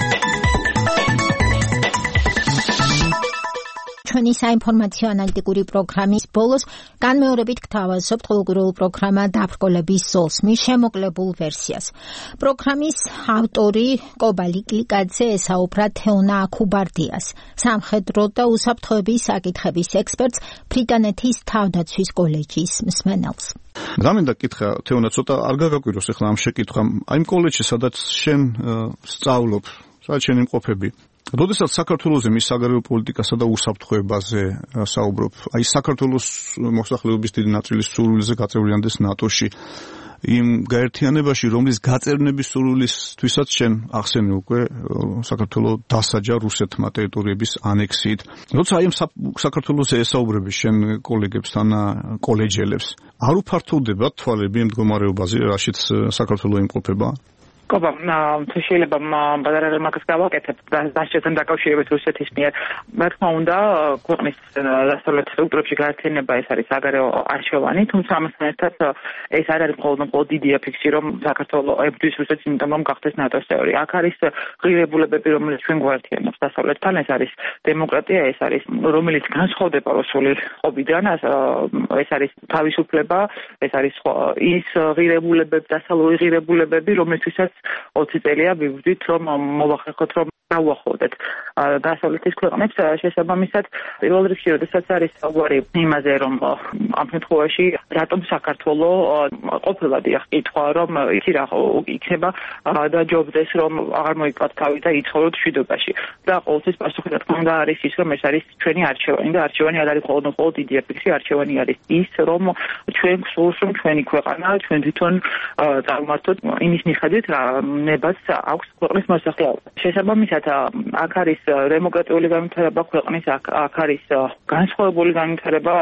ჩვენი საინფორმაციო ანალიტიკური პროგრამის ბოლოს განმეორებით გთავაზობთ ყოველგვარულ პროგრამა დაბრკოლების ზოლს მის შემოკლებულ ვერსიას. პროგრამის ავტორი კობა ლიკლიკაძე ესაუბრა თეონა აქუბარდიას, სამხედრო და უსაფრთხოების საკითხების ექსპერტს, ბრიტანეთის თავდაცვის კოლეჯის მსმენელს. გამინდა კითხა თეონა, ცოტა არ გაგაკვიროს ახლა ამ შეკითხვამ. აი იმ კოლეჯში, სადაც შენ სწავლობ, სადაც შენ იმყოფები. როდესაც საქართველოზე მის საგარეო პოლიტიკასა და უსაფრთხოებაზე საუბრობ, აი საქართველოს მოსახლეობის დიდი ნაწილის სურვილზე გაწევრიანდეს ნატოში, იმ გაერთიანებაში, რომლის გაწევრიანების სურვილისთვისაც შენ ახსენე უკვე საქართველოს დასაჯა რუსეთმა ტერიტორიების ანექსიით. როცა აი ამ საქართველოს ესაუბრები შენ კოლეგებსთან, კოლეჯელებს, არ უფართოვდება თვალები იმ მდგომარეობაზე, რაშიც საქართველოს იმყოფება? კობა, თუ შეიძლება ბადარ რემარკს გავაკეთებ დასჯასთან დაკავშირებით რუსეთის მიერ. რა თქმა უნდა, ქვეყნის დასავლეთ სექტორებში გაერთიანება ეს არის საგარეო არჩევანი, თუმცა ამასთან ერთად ეს არ არის მხოლოდ მხოლოდ დიდი აფიქსი, რომ საქართველოს ებრძვის რუსეთს, იმიტომ რომ გახდეს ნატოს წევრი. აქ არის ღირებულებები, რომელიც ჩვენ გვაერთიანებს დასავლეთთან, ეს არის დემოკრატია, ეს არის რომელიც განსხვავდება რუსული ყოფიდან, ეს არის თავისუფლება, ეს არის ის ღირებულებები, დასავლური ღირებულებები, რომლითაც ოცი წელია ვიბრძვით, რომ მოვახერხოთ, რომ დავუახლოვდეთ დასავლეთის ქვეყნებს. შესაბამისად, პირველ რიგში, როდესაც არის საუბარი იმაზე, რომ ამ შემთხვევაში რატომ საქართველო ყოფილა დიახ კითხვა, რომ იცი რა იქნება დაჯობდეს, რომ აღარ მოიკლათ თავი და იცხოვროთ მშვიდობაში. და ყოველთვის პასუხი რა თქმა უნდა არის ის, რომ ეს არის ჩვენი არჩევანი და არჩევანი არ არის მხოლოდ მხოლოდ დიდი ეფექტი, არჩევანი არის ის, რომ ჩვენ გვსურს, რომ ჩვენი ქვეყანა, ჩვენ თვითონ წარმართოთ იმის მიხედვით, რა ნებას აქვს ქვეყნის მოსახლეობა. შესაბამისად, აქ არის დემოკრატიული განვითარება ქვეყნის, აქ არის განსხვავებული განვითარება,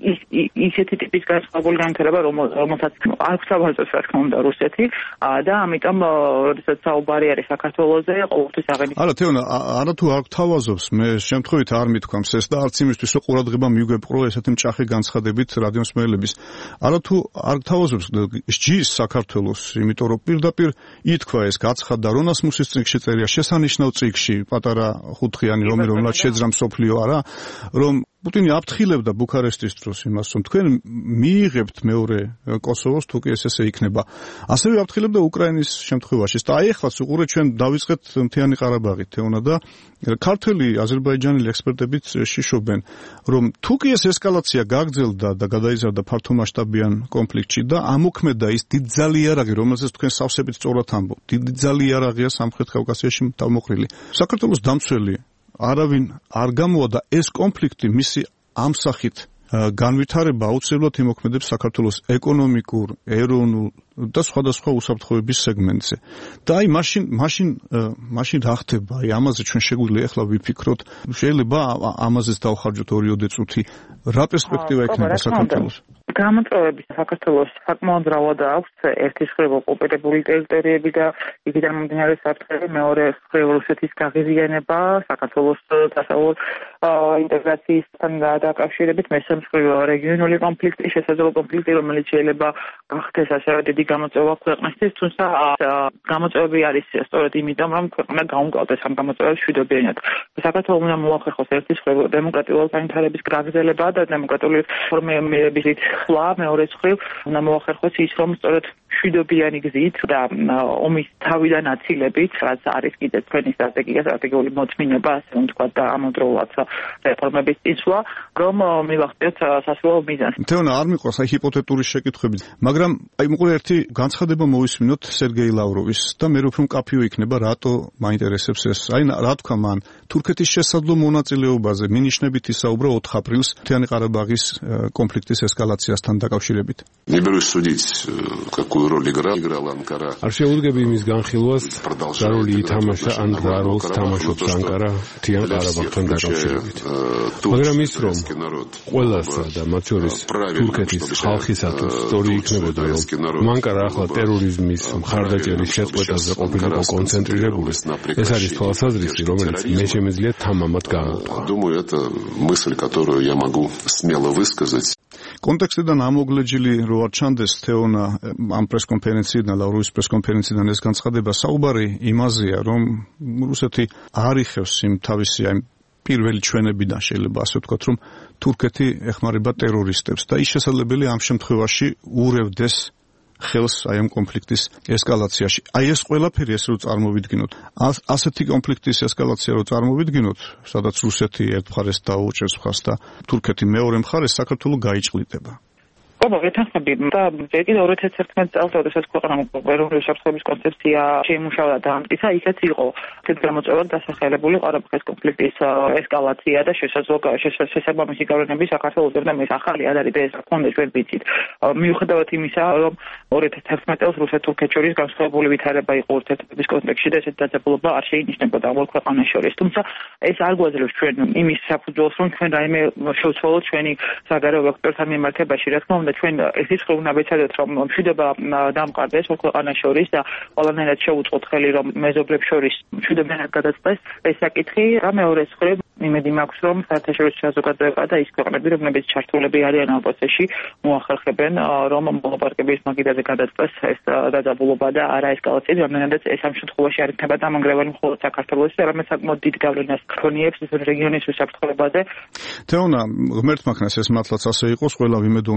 ისეთი ტიპის განსხვავებული განვითარება, რომელსაც არ გვთავაზობს რა თქმა უნდა რუსეთი და ამიტომ როდესაც საუბარი არის საქართველოზე, ყოველთვის აღინიშნება. არა თეონა, არა თუ არ გვთავაზობს, მე შემთხვევით არ მithქვამს ეს და არც იმისთვის რომ ყურადღება მიგვეპყრო ესეთი მჭახი განცხადებით რადიომსმენელების. არა თუ არ გვთავაზობს სჯის საქართველოს, იმიტომ რომ პირდაპირ ითქვა ეს გაცხადდა რონას მუსის წიგნში წერია, შესანიშნავ წიგნში პატარა ხუთხიანი რომი რომელსაც შეძრა მსოფლიო არა, რომ პუტინი აფრთხილებდა ბუქარესტის დროს იმას, რომ თქვენ მიიღებთ მეორე კოსოვოს, თუ კი ეს ესე იქნება. ასევე აფრთხილებდა უკრაინის შემთხვევაში. და აი ეხლაც უყურეთ ჩვენ დავიწყეთ მთიანი ყარაბაღით, თეონა და ქართველი აზერბაიჯანელი ექსპერტებიც შიშობენ, რომ თუ კი ეს ესკალაცია გაგრძელდა და გადაიზარდა ფართომასშტაბიან კონფლიქტში და ამოქმედა ის დიდძალი იარაღი, რომელზეც თქვენ სავსებით სწორად ამბობთ, დიდძალი იარაღია სამხრეთ კავკასიაში თავმოყრილი. საქართველოს დამცველი არავინ არ გამოვა და ეს კონფლიქტი მისი ამ სახით განვითარება აუცილებლად იმოქმედებს საქართველოს ეკონომიკურ, ეროვნულ და სხვადასხვა უსაფრთხოების სეგმენტზე. და აი მაშინ მაშინ მაშინ რა ხდება? აი ამაზე ჩვენ შეგვიძლია ახლა ვიფიქროთ. შეიძლება ამაზეც დავხარჯოთ ორი-ოცი წუთი. რა პერსპექტივა ექნება საქართველოს? გამოწვევები საქართველოს საკმაოდ მრავლად აქვს. ერთი მხრივ ოკუპირებული ტერიტორიები და იქიდან მომდინარე საფრთხე, მეორე მხრივ რუსეთის გაღიზიანება, საქართველოს დასავლურ ინტეგრაციისთან დაკავშირებით, მესამე მხრივ რეგიონული კონფლიქტი, შესაძლო კონფლიქტი, რომელიც შეიძლება გახდეს ასევე დიდი გამოწვევა ქვეყნისთვის, თუმცა გამოწვევები არის სწორედ იმიტომ, რომ ქვეყანა გაუმკლავდეს ამ გამოწვევებს მშვიდობიანად. საქართველოს უნდა მოახერხოს ერთი მხრივ დემოკრატიული განვითარების გაგრძელება და დემოკრატიული რეფორმების ხლა, მეორე მხრივ უნდა მოახერხოს ის, რომ სწორედ მშვიდობიანი გზით და ომის თავიდან აცილებით, რაც არის კიდე თქვენი სტრატეგია, სტრატეგიული მოწმინება, ასე ვთქვათ, და ამავდროულად რეფორმების წინსვლა, რომ მივახციოთ სასწავლო მიზანს. თეონა, არ მიყვარს აი ჰიპოთეტური შეკითხვები, მაგრამ აი მოკლედ ერთი განცხადება მოვისმინოთ სერგეი ლავროვის და მე უფრო მკაფიო იქნება, რატო მაინტერესებს ეს. აი რა თქვა მან თურქეთის შესაძლო მონაწილეობაზე მინიშნებით ისაუბრა ოთხ აპრილს მთიანი ყარაბაღის კონფლიქტის ესკალაციასთან დაკავშირებით. Не берусь судить, какую роль играла Анкара. არ შეუდგები იმის განხილვას, რა როლი ითამაშა ან რა როლს თამაშობს ანკარა მთიან ყარაბაღთან დაკავშირებით. მაგრამ ის რომ ყველასა და მათ შორის თურქეთის ხალხისათვის სწორი იქნებოდა, რომ ანკარა ახლა ტერორიზმის მხარდაჭერის შეწყვეტაზე ყოფილიყო კონცენტრირებული, ეს არის თვალსაზრისი, რომელიც მე შემიძლია თამამად გამოვყვა. Думаю, это мысль, которую я могу смело высказать. კონტექსტიდან ამოგლეჯილი რო არ ჩანდეს თეონა ამ პრესკონფერენციიდან, ლავროვის პრესკონფერენციიდან ეს განცხადება საუბარი იმაზეა, რომ რუსეთი არ იხევს იმ თავისი აი პირველი ჩვენებიდან შეიძლება ასე ვთქვათ, რომ თურქეთი ეხმარება ტერორისტებს და ის შესაძლებელი ამ შემთხვევაში ურევდეს ხელს აი ამ კონფლიქტის ესკალაციაში. აი ეს ყველაფერი ეს რო წარმოვიდგინოთ, ასეთი კონფლიქტის ესკალაცია რო წარმოვიდგინოთ, სადაც რუსეთი ერთ მხარეს დაუჭერს მხარს და თურქეთი მეორე მხარეს, საქართველო გაიჭყლიტება. აბა ვეთანხმები და კიდე ორი ათი ერთმეტი წელს, როდესაც ქვეყანამ ეროვნული უსაფრთხოების კონცეფცია შეიმუშავა და ამტკიცა, იქაც იყო თეთ გამოწვევად დასახელებული ყარაბაღის კონფლიქტის ესკალაცია და შესაძლო შესაბამისი გავლენები საქართველოს და ეს ახალი ადარიდა ეს ფონდი ჩვენ ვიცით. მიუხედავად იმისა, რომ ორი ათი ერთმეტი წელს რუსეთ-თურქეთ შორის განსხვავებული ვითარება იყო ურთიერთობების კონტექსტში და ესეთ დაძაბულობა არ შეინიშნებოდა ამ ქვეყანას შორის. თუმცა ეს არ გვაძლევს ჩვენ იმის საფუძველს, რომ ჩვენ რაიმე შევცვალოთ ჩვენი საგარეო ვექტორთან მიმართებაში, რა თქმა უნდა ჩვენ ესეც ხო უნდა ვეცადოთ, რომ მშვიდობა დამყარდეს ქვეყანას შორის და ყველანაირად შევუწყოთ ხელი, რომ მეზობლებს შორის მშვიდობიანად გადაწყდეს ეს საკითხი. რა მეორე მხრივ იმედი მაქვს, რომ საერთაშორისო საზოგადოება და ის ქვეყნები, რომლებიც ჩართულები არიან ამ პროცესში, მოახერხებენ, რომ მოლაპარაკების მაგიდაზე გადაწყდეს ეს დაძაბულობა და არა ესკალაცია, რამდენადაც ეს ამ შემთხვევაში არ იქნება დამანგრეველი მხოლოდ საქართველოსი, არამედ საკმაოდ დიდ გავლენას ქონიებს ეს რეგიონის უსაფრთხოებაზე. თეონა, ღმერთმაქნას ეს მართლაც ასე იყოს, ყველა ვიმედოვნებთ ამას,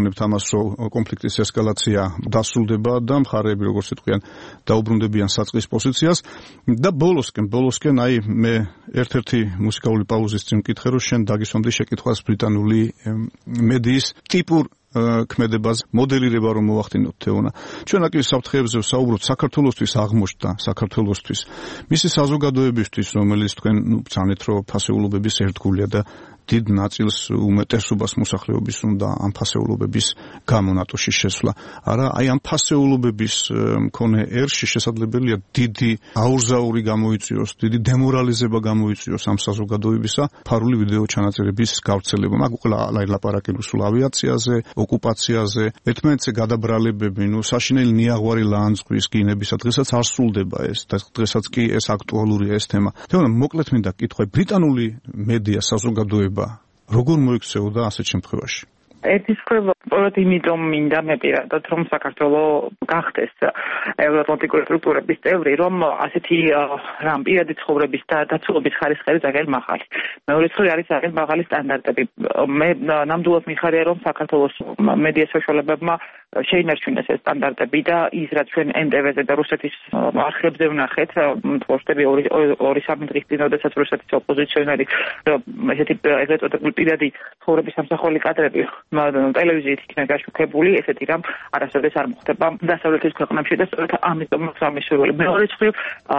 საერთაშორისო კონფლიქტის ესკალაცია დასრულდება და მხარეები როგორც იტყვიან დაუბრუნდებიან საწყის პოზიციას და ბოლოსკენ ბოლოსკენ აი მე ერთ-ერთი მუსიკალური პაუზის წინ მკითხე რომ შენ დაგისვამდი შეკითხვას ბრიტანული მედიის ტიპურ ქმედებაზე მოდელირება რომ მოვახდინოთ თეონა ჩვენ აკი საფრთხეებზე ვსაუბრობთ საქართველოსთვის აღმოჩნდა საქართველოსთვის მისი საზოგადოებისთვის რომელიც თქვენ ბრძანეთ რომ ფასეულობების ერთგულია და დიდ ნაწილს უმეტესობას მოსახლეობის უნდა ამ ფასეულობების გამო ნატოში შესვლა არა აი ამ ფასეულობების მქონე ერში შესაძლებელია დიდი აურზაური გამოიწვიოს დიდი დემორალიზება გამოიწვიოს ამ საზოგადოებისა ფარული ვიდეო ჩანაწერების გავრცელება მაგ ყველა ლაპარაკი რუსულ ავიაციაზე ოკუპაციაზე ერთმანეთზე გადაბრალებები ნუ საშინელი ნიაღვარი ლანძღვის გინებისა დღესაც არ სრულდება ეს და დღესაც კი ეს აქტუალურია ეს თემა თეონა მოკლედ მინდა კითხვა ბრიტანული მედია საზოგადოება როგორ მოიქცეოდა ასეთ შემთხვევაში ერთის ხდება სწორედ იმიტომ მინდა მე პირადად რომ საქართველოს გახდეს ევროატლანტიკური სტრუქტურების წევრი რომ ასეთი რამ პირადი ცხოვრების და დაცულობის ხარისხი ძალიან მაღალი მეორე მხრივ არის ძალიან მაღალი სტანდარტები მე ნამდვილად მიხარია რომ საქართველოს მედია საშუალებებმა შეინარჩუნეს ეს სტანდარტები და ის რაც ჩვენ ენ ტე ვე-ზე და რუსეთის არხებზე ვნახეთ თორშტები ორი სამი დღის წინ როდესაც რუსეთის ოპოზიციონერი ესეთი ეგრეთ წოდებული პირადი ცხოვრების სამსახური კადრები ტელევიზიით იქნა გაშუქებული ესეთი რამ არასოდეს არ მოხდება დასავლეთის ქვეყნებში და სწორედ ამიტომ სამისურველი მეორე მხრივ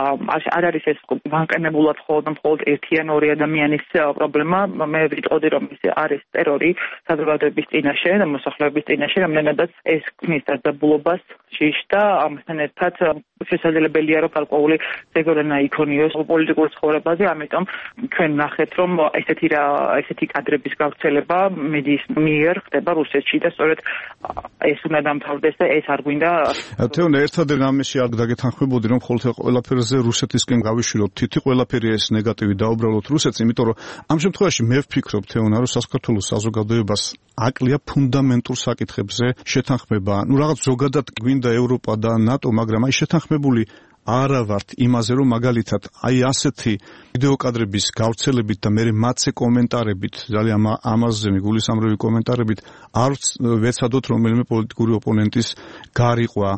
არ არის ეს განყენებულად ხოლმე მხოლოდ ერთი ან ორი ადამიანის პრობლემა მე ვიტყოდი რომ ეს არის ტერორი საზოგადოების წინაშე და მოსახლეობის წინაშე რამდენადაც ეს ქმნის დაძაბულობას შიშ და ამასთან ერთად შესაძლებელია რომ გარკვეული ზეგორენა იქონიოს პოლიტიკურ ცხოვრებაზე ამიტომ ჩვენ ნახეთ რომ ესეთი რა ესეთი კადრების გავრცელება მედიის მიერ ხდება რუსეთში და სწორედ ეს უნდა დამთავრდეს და ეს არ გვინდა თეონა ერთადერთ ამაში არ დაგეთანხმებოდი რომ ხოლმე ყველაფერზე რუსეთისკენ გავიშვილოთ თითი ყველაფერი ეს ნეგატივი დაუბრალოთ რუსეთს იმიტომ რომ ამ შემთხვევაში მე ვფიქრობ თეონა რომ საქართველოს საზოგადოებას აკლია ფუნდამენტურ საკითხებზე შეთანხმება ნუ რაღაც ზოგადად გვინდა ევროპა და ნატო მაგრამ აი შეთანხმებული არა ვართ იმაზე რომ მაგალითად აი ასეთი ვიდეო კადრების გავრცელებით და მე მათზე კომენტარებით ძალიან ამაზე მიგულისამრევი კომენტარებით არ ვეცადოთ რომელიმე პოლიტიკური ოპონენტის გარიყვა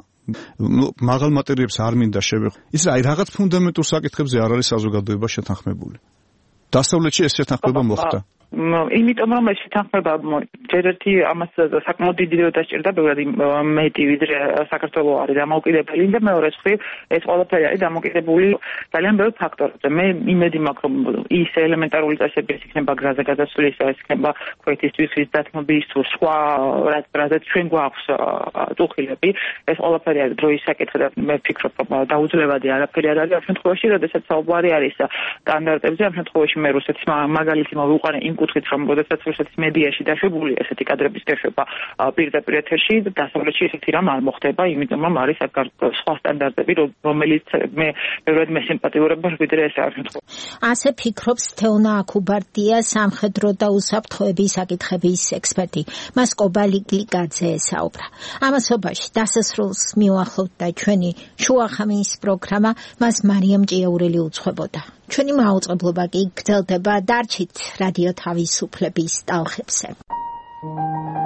მაღალ მატერიებს არ მინდა შევეხო ის აი რაღაც ფუნდამენტურ საკითხებზე არ არის საზოგადოება შეთანხმებული დასავლეთში ეს შეთანხმება მოხდა იმიტომ რომ ეს შეთანხმება ჯერ ერთი ამას საკმაოდ დიდი დრო დასჭირდა ბევრად მეტი ვიდრე საქართველოს არის დამოუკიდებელი და მეორე მხრივ ეს ყველაფერი არის დამოუკიდებული ძალიან ბევრ ფაქტორზე მე იმედი მაქვს რომ ის ელემენტარული წესები იქნება გზაზე გადასული ეს იქნება ქვეითისთვის დათმობის თუ სხვა რაც ჩვენ გვაქვს წუხილები ეს ყველაფერი არის დროის საკითხი და მე ვფიქრობ რომ დაუძლებადი არაფერი არ არის ამ შემთხვევაში როდესაც საუბარი არის სტანდარტებზე ამ შემთხვევაში მე რუსეთის მაგალითი მოვიყვანე იმ კუთხით რომ როდესაც რუსეთის მედიაში დაშვებული ესეთი კადრების გაშვება პირდაპირ ეთერში დასავლეთში ესეთი რამ არ მოხდება იმიტომ რომ არის სხვა სტანდარტები რომელიც მე ბევრად მესიმპათიურებ ვიდრე ეს არ შემთხვევა ასე ფიქრობს თეონა აკუბარდია სამხედრო და უსაფრთხოების საკითხების ექსპერტი მას კობალიკლიკაძე ესაუბრა ამასობაში დასასრულს მიუახლოვდა ჩვენი შუახამის პროგრამა მას მარიამ ჭიაურელი უძღვებოდა ჩვენი მაუწყებლობა კი გრძელდება დარჩით რადიო თავისუფლების ტალღებზე.